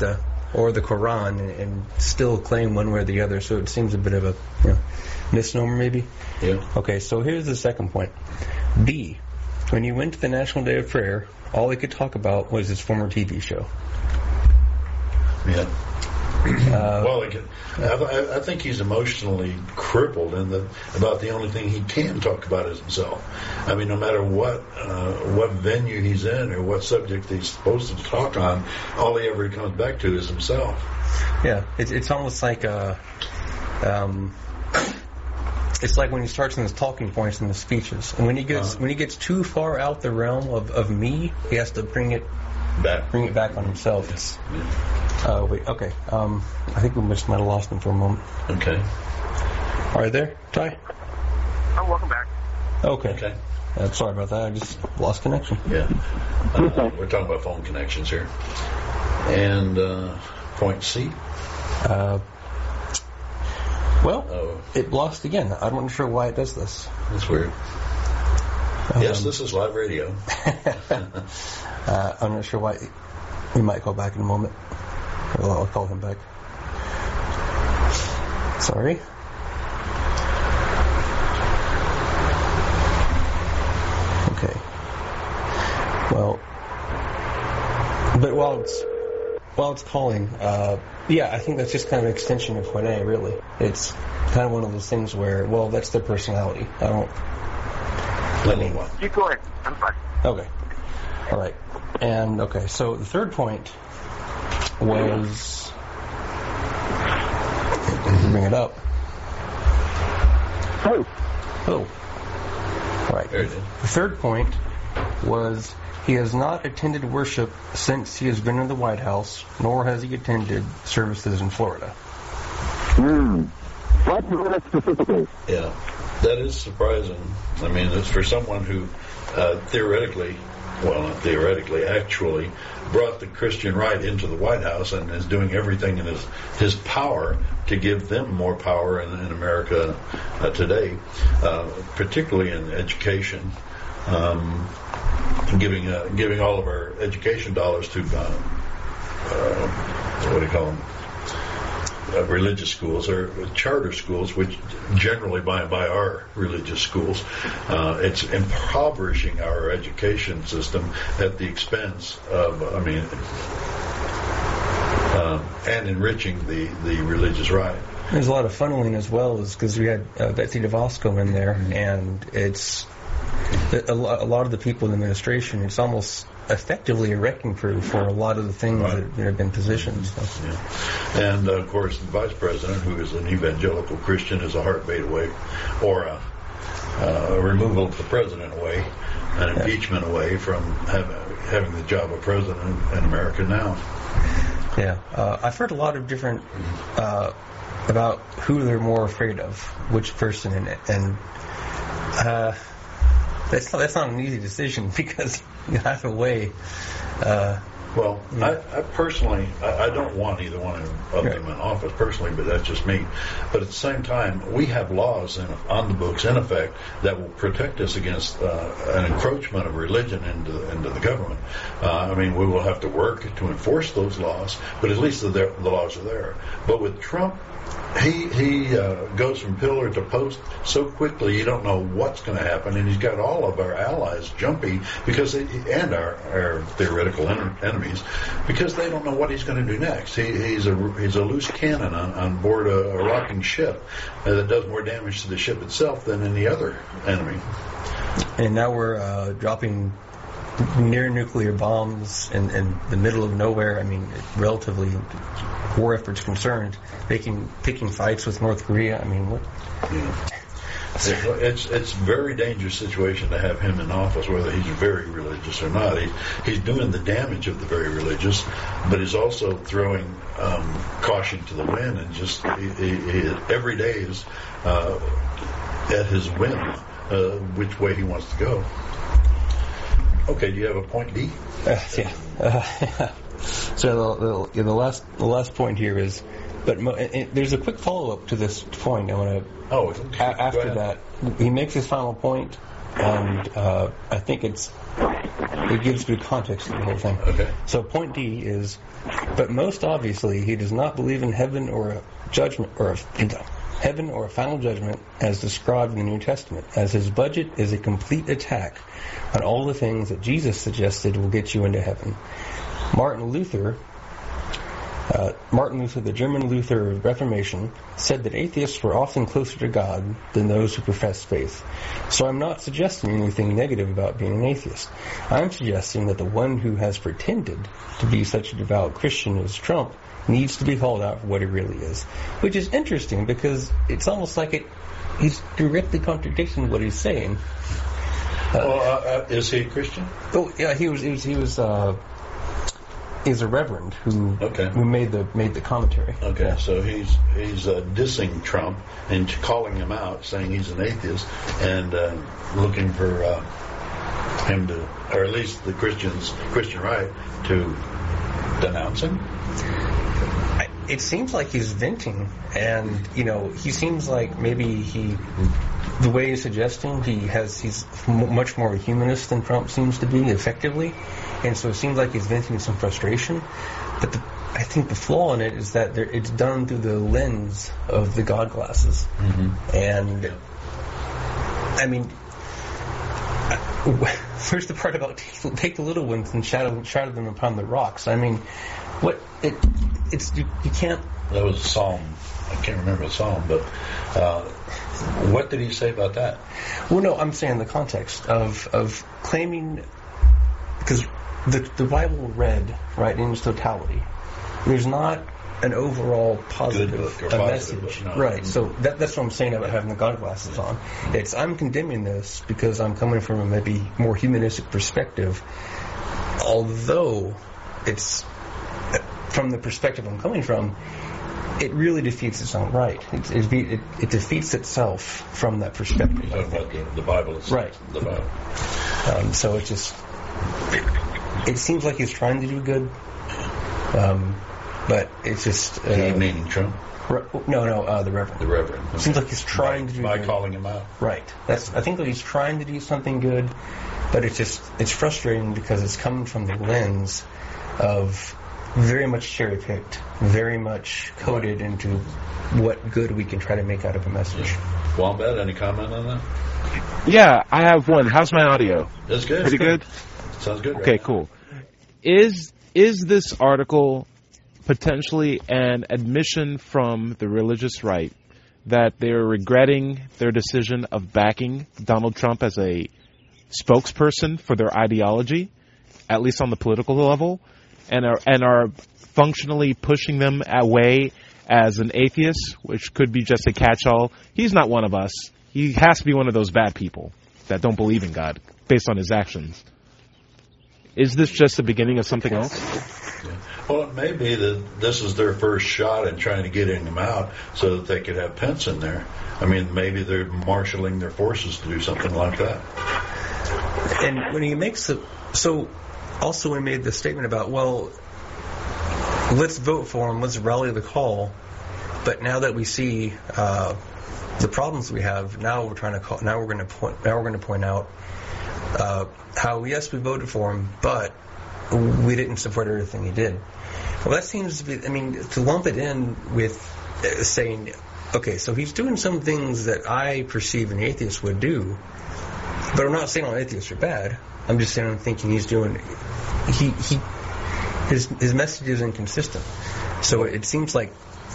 [SPEAKER 7] or the Quran and, and still claim one way or the other. So it seems a bit of a you know, misnomer, maybe.
[SPEAKER 5] Yeah.
[SPEAKER 7] Okay, so here's the second point. B, when he went to the National Day of Prayer, all he could talk about was his former T V show.
[SPEAKER 5] Yeah.
[SPEAKER 7] Uh,
[SPEAKER 5] well, again, I, I think he's emotionally crippled, and the, about the only thing he can talk about is himself. I mean, no matter what uh, what venue he's in or what subject he's supposed to talk on, all he ever comes back to is himself.
[SPEAKER 7] Yeah, it's it's almost like a, um, it's like when he starts in his talking points in the speeches, and when he gets uh-huh. when he gets too far out the realm of, of me, he has to bring it
[SPEAKER 5] back
[SPEAKER 7] bring it back on himself. It's,
[SPEAKER 5] yeah.
[SPEAKER 7] Uh, wait, okay. Um, I think we just might have lost him for a moment.
[SPEAKER 5] Okay.
[SPEAKER 7] Are you there, Ty?
[SPEAKER 8] Oh, welcome back.
[SPEAKER 7] Okay.
[SPEAKER 5] Okay.
[SPEAKER 7] Uh, sorry about that. I just lost connection.
[SPEAKER 5] Yeah. Uh, we're talking about phone connections here. And uh, point C?
[SPEAKER 7] Uh, well,
[SPEAKER 5] oh.
[SPEAKER 7] it lost again. I'm not sure why it does this.
[SPEAKER 5] That's weird. Um, yes, this is live radio.
[SPEAKER 7] uh, I'm not sure why. We might call back in a moment. Well, I'll call him back. Sorry. Okay. Well, but while it's while it's calling, uh, yeah, I think that's just kind of an extension of point A. Really, it's kind of one of those things where, well, that's their personality. I don't.
[SPEAKER 5] Let me one.
[SPEAKER 8] You go ahead. I'm fine.
[SPEAKER 7] Okay. All right. And, okay, so the third point was, bring it up.
[SPEAKER 8] Oh.
[SPEAKER 7] Oh. All right.
[SPEAKER 5] There it is.
[SPEAKER 7] The third point was he has not attended worship since he has been in the White House, nor has he attended services in Florida.
[SPEAKER 8] Hmm. What Florida specifically?
[SPEAKER 5] Yeah, that is surprising. I mean, it's for someone who uh, theoretically... well, not theoretically, actually brought the Christian right into the White House and is doing everything in his, his power to give them more power in, in America uh, today, uh, particularly in education, um, giving uh, giving all of our education dollars to, uh, uh, what do you call them? Uh, religious schools or charter schools, which generally by by our religious schools, uh, it's impoverishing our education system at the expense of, I mean, um, and enriching the, the religious right.
[SPEAKER 7] There's a lot of funneling as well, because we had uh, Betsy DeVosco in there, and it's a, a lot of the people in the administration. It's almost effectively a wrecking crew for a lot of the things right. that have been positioned. So.
[SPEAKER 5] Yeah. And, uh, of course, the vice president, who is an evangelical Christian, is a heartbeat away, or a, uh, a removal of the president away, an yeah. impeachment away from have, having the job of president in America now.
[SPEAKER 7] Yeah. Uh, I've heard a lot of different uh, about who they're more afraid of, which person, and, and uh, that's, not, that's not an easy decision because you have to weigh. Uh,
[SPEAKER 5] well, yeah. I, I personally, I, I don't want either one of
[SPEAKER 7] right.
[SPEAKER 5] them in office personally, but that's just me. But at the same time, we have laws in, on the books in effect that will protect us against uh, an encroachment of religion into, into the government. Uh, I mean, we will have to work to enforce those laws, but at least the, the laws are there. But with Trump, He he uh, goes from pillar to post so quickly you don't know what's going to happen, and he's got all of our allies jumpy because they, and our, our theoretical en- enemies because they don't know what he's going to do next. He, he's a he's a loose cannon on, on board a, a rocking ship uh, that does more damage to the ship itself than any other enemy.
[SPEAKER 7] And now we're uh, dropping near nuclear bombs in, in the middle of nowhere. I mean, relatively war efforts concerned, making picking fights with North Korea. I mean, what?
[SPEAKER 5] Yeah. It's it's a very dangerous situation to have him in office, whether he's very religious or not. He, he's doing the damage of the very religious, but he's also throwing um, caution to the wind, and just he, he, he, every day is uh, at his whim uh, which way he wants to go. Okay, do you have a point D?
[SPEAKER 7] Uh, yeah. Uh, so the, the, the last the last point here is, but mo- it, it, there's a quick follow up to this point. I want to.
[SPEAKER 5] Oh, okay.
[SPEAKER 7] A- after that, he makes his final point, and uh, I think it's it gives good context to the whole thing.
[SPEAKER 5] Okay.
[SPEAKER 7] So point D is, but most obviously he does not believe in heaven or a judgment or a, heaven or a final judgment as described in the New Testament, as his budget is a complete attack on all the things that Jesus suggested will get you into heaven. Martin Luther, uh, Martin Luther, the German Luther Reformation, said that atheists were often closer to God than those who profess faith. So I'm not suggesting anything negative about being an atheist. I'm suggesting that the one who has pretended to be such a devout Christian as Trump needs to be called out for what he really is. Which is interesting because it's almost like it he's directly contradicting what he's saying. Uh,
[SPEAKER 5] well, uh, uh, is he a Christian?
[SPEAKER 7] Oh, yeah, he was. He was. He was. Uh, he's a reverend who
[SPEAKER 5] okay.
[SPEAKER 7] who made the made the commentary.
[SPEAKER 5] Okay,
[SPEAKER 7] yeah.
[SPEAKER 5] so he's he's uh, dissing Trump and calling him out, saying he's an atheist, and uh, looking for uh, him to, or at least the Christians, Christian right, to denounce him.
[SPEAKER 7] I, it seems like he's venting, and you know, he seems like maybe he. The way he's suggesting, he has he's m- much more a humanist than Trump seems to be, effectively, and so it seems like he's venting some frustration. But the, I think the flaw in it is that there, it's done through the lens of the God glasses,
[SPEAKER 5] mm-hmm.
[SPEAKER 7] and I mean, where's the part about take, take the little ones and shadow shadow them upon the rocks? I mean, what it it's you, you can't.
[SPEAKER 5] That was a psalm. I can't remember the psalm, but uh, what did he say about that?
[SPEAKER 7] Well, no, I'm saying the context of of claiming, because the the Bible read right in its totality, there's not an overall positive
[SPEAKER 5] book or
[SPEAKER 7] a
[SPEAKER 5] positive
[SPEAKER 7] message,
[SPEAKER 5] book, no.
[SPEAKER 7] right? So that, that's what I'm saying about having the God glasses on. It's I'm condemning this because I'm coming from a maybe more humanistic perspective, although it's from the perspective I'm coming from. It really defeats its own right. It, it, it, it defeats itself from that perspective.
[SPEAKER 5] You're talking about the, the Bible itself.
[SPEAKER 7] Right.
[SPEAKER 5] The Bible.
[SPEAKER 7] Um, so it just, it, it seems like he's trying to do good, um, but it's just... Uh,
[SPEAKER 5] he meaning Trump?
[SPEAKER 7] Re- no, no, uh, the Reverend.
[SPEAKER 5] The Reverend. Okay.
[SPEAKER 7] It seems like he's trying
[SPEAKER 5] by,
[SPEAKER 7] to do
[SPEAKER 5] by
[SPEAKER 7] good.
[SPEAKER 5] By calling him out?
[SPEAKER 7] Right. That's. I think that he's trying to do something good, but it's just, it's frustrating because it's coming from the lens of very much cherry-picked, very much coded into what good we can try to make out of a message.
[SPEAKER 5] Wombat, any comment on that?
[SPEAKER 6] Yeah, I have one. How's my audio?
[SPEAKER 5] That's good.
[SPEAKER 6] Pretty good?
[SPEAKER 5] Sounds good.
[SPEAKER 6] Okay,
[SPEAKER 5] right
[SPEAKER 6] cool. Is is this article potentially an admission from the religious right that they're regretting their decision of backing Donald Trump as a spokesperson for their ideology, at least on the political level? And are and are functionally pushing them away as an atheist, which could be just a catch-all. He's not one of us. He has to be one of those bad people that don't believe in God based on his actions. Is this just the beginning of something else?
[SPEAKER 5] Yeah. Well, it may be that this is their first shot at trying to get him out so that they could have Pence in there. I mean, maybe they're marshaling their forces to do something like that.
[SPEAKER 7] And when he makes the... So... Also, we made the statement about, well, let's vote for him, let's rally the call. But now that we see uh, the problems we have, now we're trying to call. Now we're going to point. Now we're going to point out uh, how yes, we voted for him, but we didn't support everything he did. Well, that seems to be. I mean, to lump it in with uh, saying, okay, so he's doing some things that I perceive an atheist would do, but I'm not saying all atheists are bad. I'm just saying I'm thinking he's doing. He he, his his message is inconsistent. So it seems like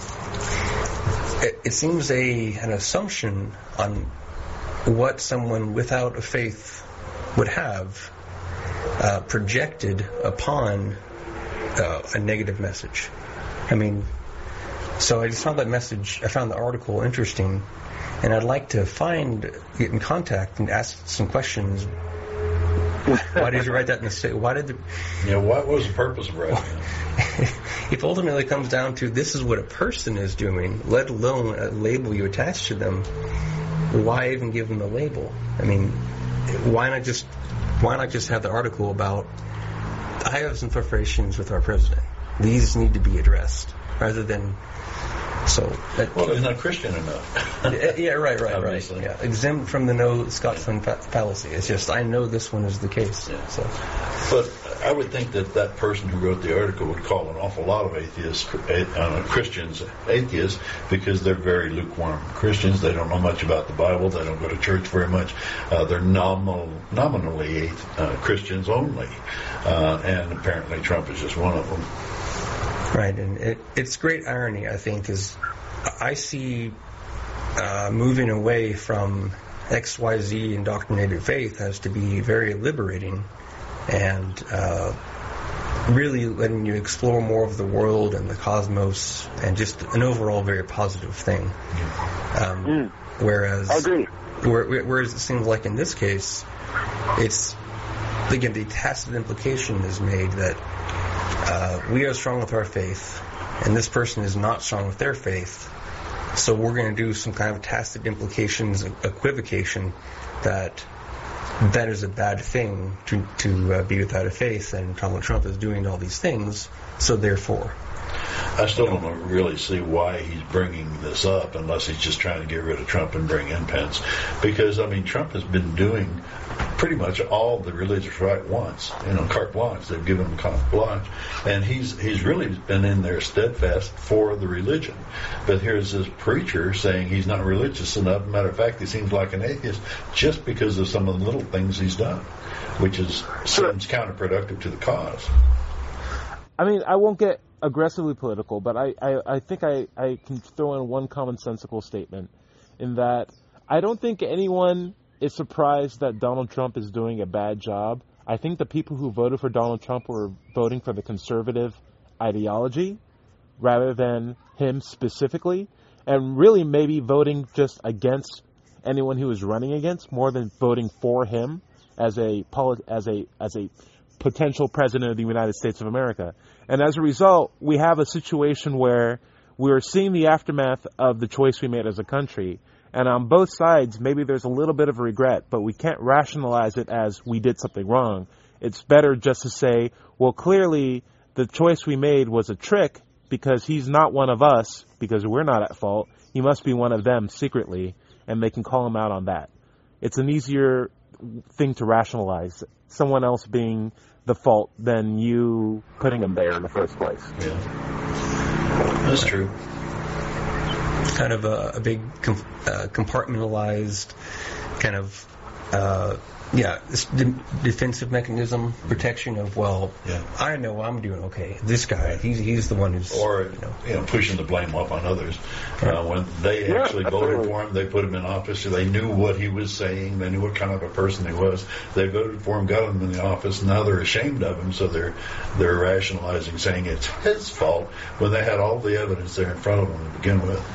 [SPEAKER 7] it, it seems a an assumption on what someone without a faith would have uh, projected upon uh, a negative message. I mean, so I just found that message. I found the article interesting, and I'd like to find get in contact and ask some questions. Why did you write that in the state? Why did the...
[SPEAKER 5] Yeah, what was the purpose of writing it?
[SPEAKER 7] If ultimately it comes down to this is what a person is doing, let alone a label you attach to them, why even give them the label? I mean, why not just why not just have the article about I have some frustrations with our president. These need to be addressed, rather than So that,
[SPEAKER 5] well, he's not Christian enough.
[SPEAKER 7] yeah, yeah, right, right,
[SPEAKER 5] Obviously.
[SPEAKER 7] right. Yeah, exempt from the no Scotsman fa- fallacy. It's just I know this one is the case.
[SPEAKER 5] Yeah.
[SPEAKER 7] So,
[SPEAKER 5] but I would think that that person who wrote the article would call an awful lot of atheists, uh, Christians, atheists, because they're very lukewarm Christians. They don't know much about the Bible. They don't go to church very much. Uh, they're nominal, nominally uh, Christians only, uh, and apparently Trump is just one of them.
[SPEAKER 7] Right, and it, it's great irony, I think, is I see uh, moving away from X Y Z indoctrinated faith has to be very liberating and uh, really letting you explore more of the world and the cosmos and just an overall very positive thing. Um,
[SPEAKER 8] mm.
[SPEAKER 7] Whereas,
[SPEAKER 8] I agree.
[SPEAKER 7] Where, whereas it seems like in this case, it's, again, the tacit implication is made that Uh, we are strong with our faith, and this person is not strong with their faith, so we're going to do some kind of tacit implications, equivocation, that that is a bad thing to, to uh, be without a faith, and Donald Trump is doing all these things, so therefore.
[SPEAKER 5] I still don't really see why he's bringing this up unless he's just trying to get rid of Trump and bring in Pence. Because, I mean, Trump has been doing pretty much all the religious right wants. You know, carte blanche. They've given him carte blanche. And he's he's really been in there steadfast for the religion. But here's this preacher saying he's not religious enough. Matter of fact, he seems like an atheist just because of some of the little things he's done, which is seems counterproductive to the cause.
[SPEAKER 6] I mean, I won't get aggressively political, but I, I, I think I, I can throw in one commonsensical statement in that I don't think anyone is surprised that Donald Trump is doing a bad job. I think the people who voted for Donald Trump were voting for the conservative ideology rather than him specifically, and really maybe voting just against anyone he was running against more than voting for him as a as a as a potential president of the United States of America. And as a result, we have a situation where we're seeing the aftermath of the choice we made as a country. And on both sides, maybe there's a little bit of regret, but we can't rationalize it as we did something wrong. It's better just to say, well, clearly the choice we made was a trick because he's not one of us, because we're not at fault. He must be one of them secretly, and they can call him out on that. It's an easier thing to rationalize, someone else being the fault than you putting him there in the first place.
[SPEAKER 5] Yeah, that's true.
[SPEAKER 7] Kind of a, a big com- uh, compartmentalized kind of uh, yeah this de- defensive mechanism, protection of, well,
[SPEAKER 5] yeah.
[SPEAKER 7] I know I'm doing okay. This guy, he's he's the one who's,
[SPEAKER 5] or
[SPEAKER 7] you know,
[SPEAKER 5] you know pushing the blame off on others. Uh, when they
[SPEAKER 8] Yeah,
[SPEAKER 5] actually
[SPEAKER 8] absolutely.
[SPEAKER 5] voted for him, they put him in office. So they knew what he was saying. They knew what kind of a person he was. They voted for him, got him in the office. Now they're ashamed of him, so they're they're rationalizing, saying it's his fault when they had all the evidence there in front of them to begin with.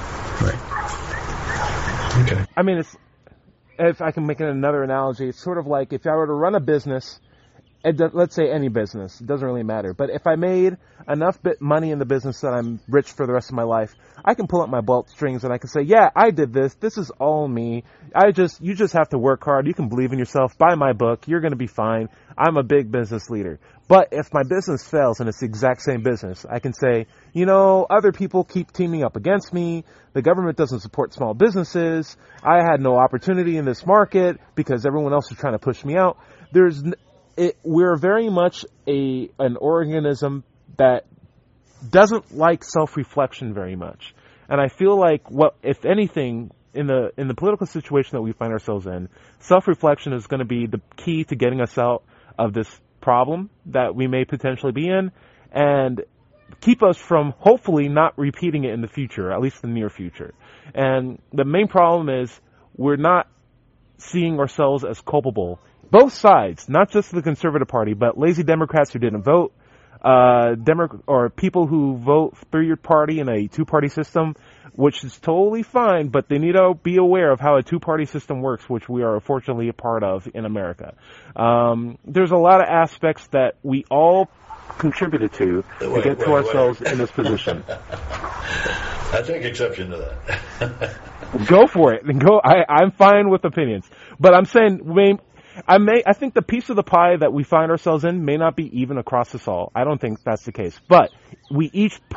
[SPEAKER 7] right.
[SPEAKER 5] Okay.
[SPEAKER 6] I mean, it's, if I can make another analogy, it's sort of like if I were to run a business, it, let's say any business, it doesn't really matter, but if I made enough bit money in the business that I'm rich for the rest of my life, I can pull up my belt strings and I can say, yeah, I did this, this is all me, I just, you just have to work hard, you can believe in yourself, buy my book, you're going to be fine, I'm a big business leader. But if my business fails and it's the exact same business, I can say, you know, other people keep teaming up against me, the government doesn't support small businesses, I had no opportunity in this market because everyone else is trying to push me out. There's, it, we're very much a an organism that doesn't like self-reflection very much. And I feel like, what, if anything, in the in the political situation that we find ourselves in, self-reflection is going to be the key to getting us out of this problem that we may potentially be in, and keep us from hopefully not repeating it in the future, at least the near future. And the main problem is we're not seeing ourselves as culpable. Both sides, not just the Conservative Party, but lazy Democrats who didn't vote, uh, Demo- or people who vote for your party in a two-party system, which is totally fine, but they need to be aware of how a two-party system works, which we are fortunately a part of in America. Um, there's a lot of aspects that we all contributed to to
[SPEAKER 5] Wait,
[SPEAKER 6] get
[SPEAKER 5] wait,
[SPEAKER 6] to ourselves
[SPEAKER 5] wait.
[SPEAKER 6] in this position.
[SPEAKER 5] I take exception to that.
[SPEAKER 6] Go for it. Go. I, I'm fine with opinions, but I'm saying, we, I may. I think the piece of the pie that we find ourselves in may not be even across us all. I don't think that's the case, but we each put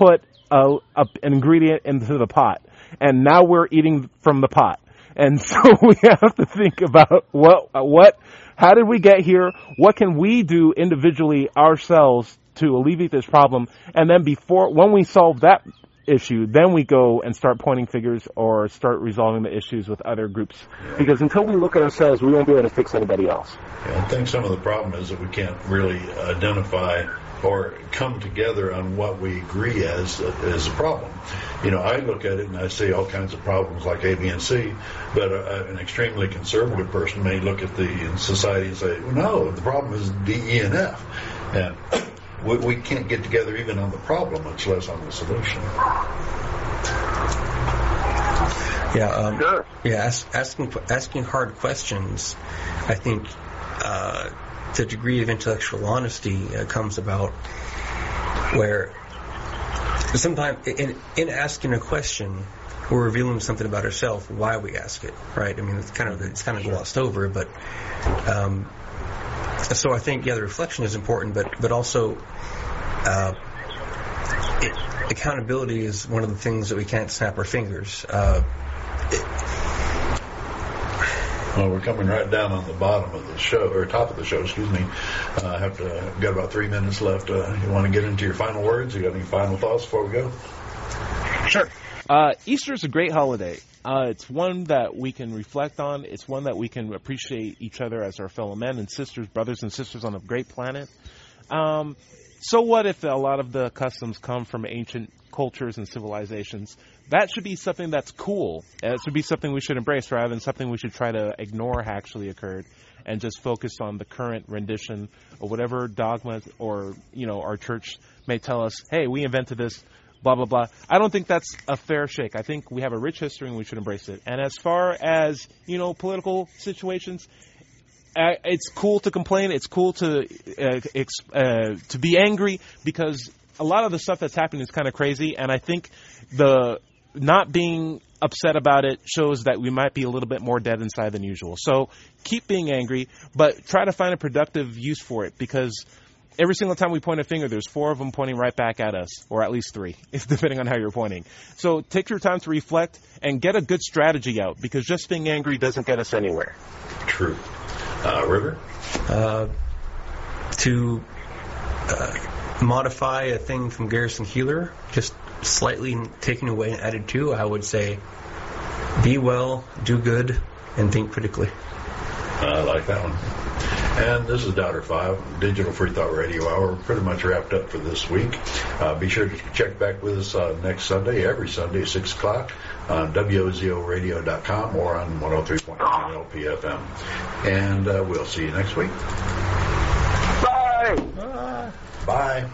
[SPEAKER 6] a, a, an ingredient into the pot, and now we're eating from the pot. And so we have to think about what, what, how did we get here? What can we do individually ourselves to alleviate this problem? And then before, when we solve that issue, then we go and start pointing fingers or start resolving the issues with other groups.
[SPEAKER 5] Yeah.
[SPEAKER 6] Because until we look at ourselves, we won't be able to fix anybody else.
[SPEAKER 5] Yeah, I think some of the problem is that we can't really identify or come together on what we agree as as a problem. You know, I look at it and I see all kinds of problems like A, B, and C, but uh, an extremely conservative person may look at the society and say, well, no, the problem is D, E, and F. And we, we can't get together even on the problem, much less on the solution.
[SPEAKER 7] Yeah, um,
[SPEAKER 8] Sure.
[SPEAKER 7] yeah. Ask, asking asking hard questions, I think. Uh, the degree of intellectual honesty uh, comes about where sometimes in, in asking a question we're revealing something about ourselves, why we ask it, right? I mean, it's kind of it's kind of glossed over, but um, so I think yeah, the reflection is important, but but also uh, it, accountability is one of the things that we can't snap our fingers. Uh, it,
[SPEAKER 5] Well, we're coming right down on the bottom of the show, or top of the show, excuse me. Uh, I have to, got about three minutes left. Uh, you want to get into your final words? You got any final thoughts before we go?
[SPEAKER 6] Sure. Uh, Easter is a great holiday. Uh, it's one that we can reflect on. It's one that we can appreciate each other as our fellow men and sisters, brothers and sisters on a great planet. Um, so what if a lot of the customs come from ancient cultures and civilizations? That should be something that's cool. It should be something we should embrace rather than something we should try to ignore actually occurred and just focus on the current rendition of whatever dogma or, you know, our church may tell us, hey, we invented this, blah, blah, blah. I don't think that's a fair shake. I think we have a rich history and we should embrace it. And as far as, you know, political situations, uh, it's cool to complain. It's cool to uh, ex- uh, to be angry because a lot of the stuff that's happening is kind of crazy. And I think the not being upset about it shows that we might be a little bit more dead inside than usual. So keep being angry, but try to find a productive use for it because every single time we point a finger, there's four of them pointing right back at us, or at least three, depending on how you're pointing. So take your time to reflect and get a good strategy out because just being angry doesn't get us anywhere.
[SPEAKER 5] True. Uh, River?
[SPEAKER 7] Uh, to uh, modify a thing from Garrison Keillor, just slightly taking away and added to, I would say, be well, do good, and think critically.
[SPEAKER 5] I like that one. And this is Doubter five, Digital Free Thought Radio Hour. We're pretty much wrapped up for this week. Uh, be sure to check back with us uh, next Sunday, every Sunday, six o'clock, on W O Z O radio dot com or on one oh three point nine L P F M. And uh, we'll see you next week.
[SPEAKER 8] Bye!
[SPEAKER 5] Bye. Bye.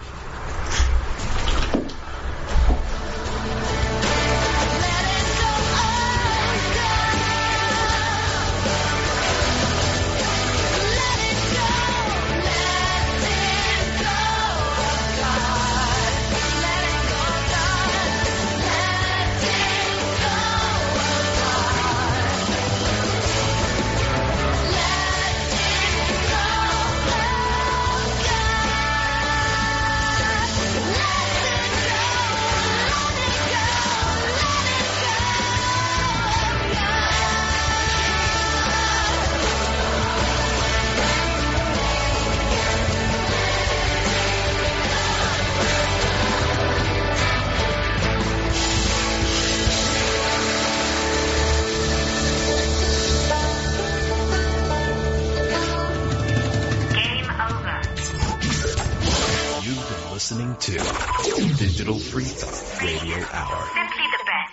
[SPEAKER 3] Listening to Digital Free Thought Radio Hour.
[SPEAKER 2] Simply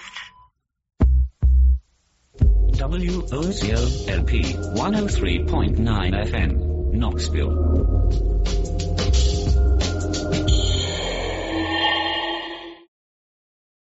[SPEAKER 2] the best.
[SPEAKER 1] W O Z O L P one oh three point nine F M, Knoxville.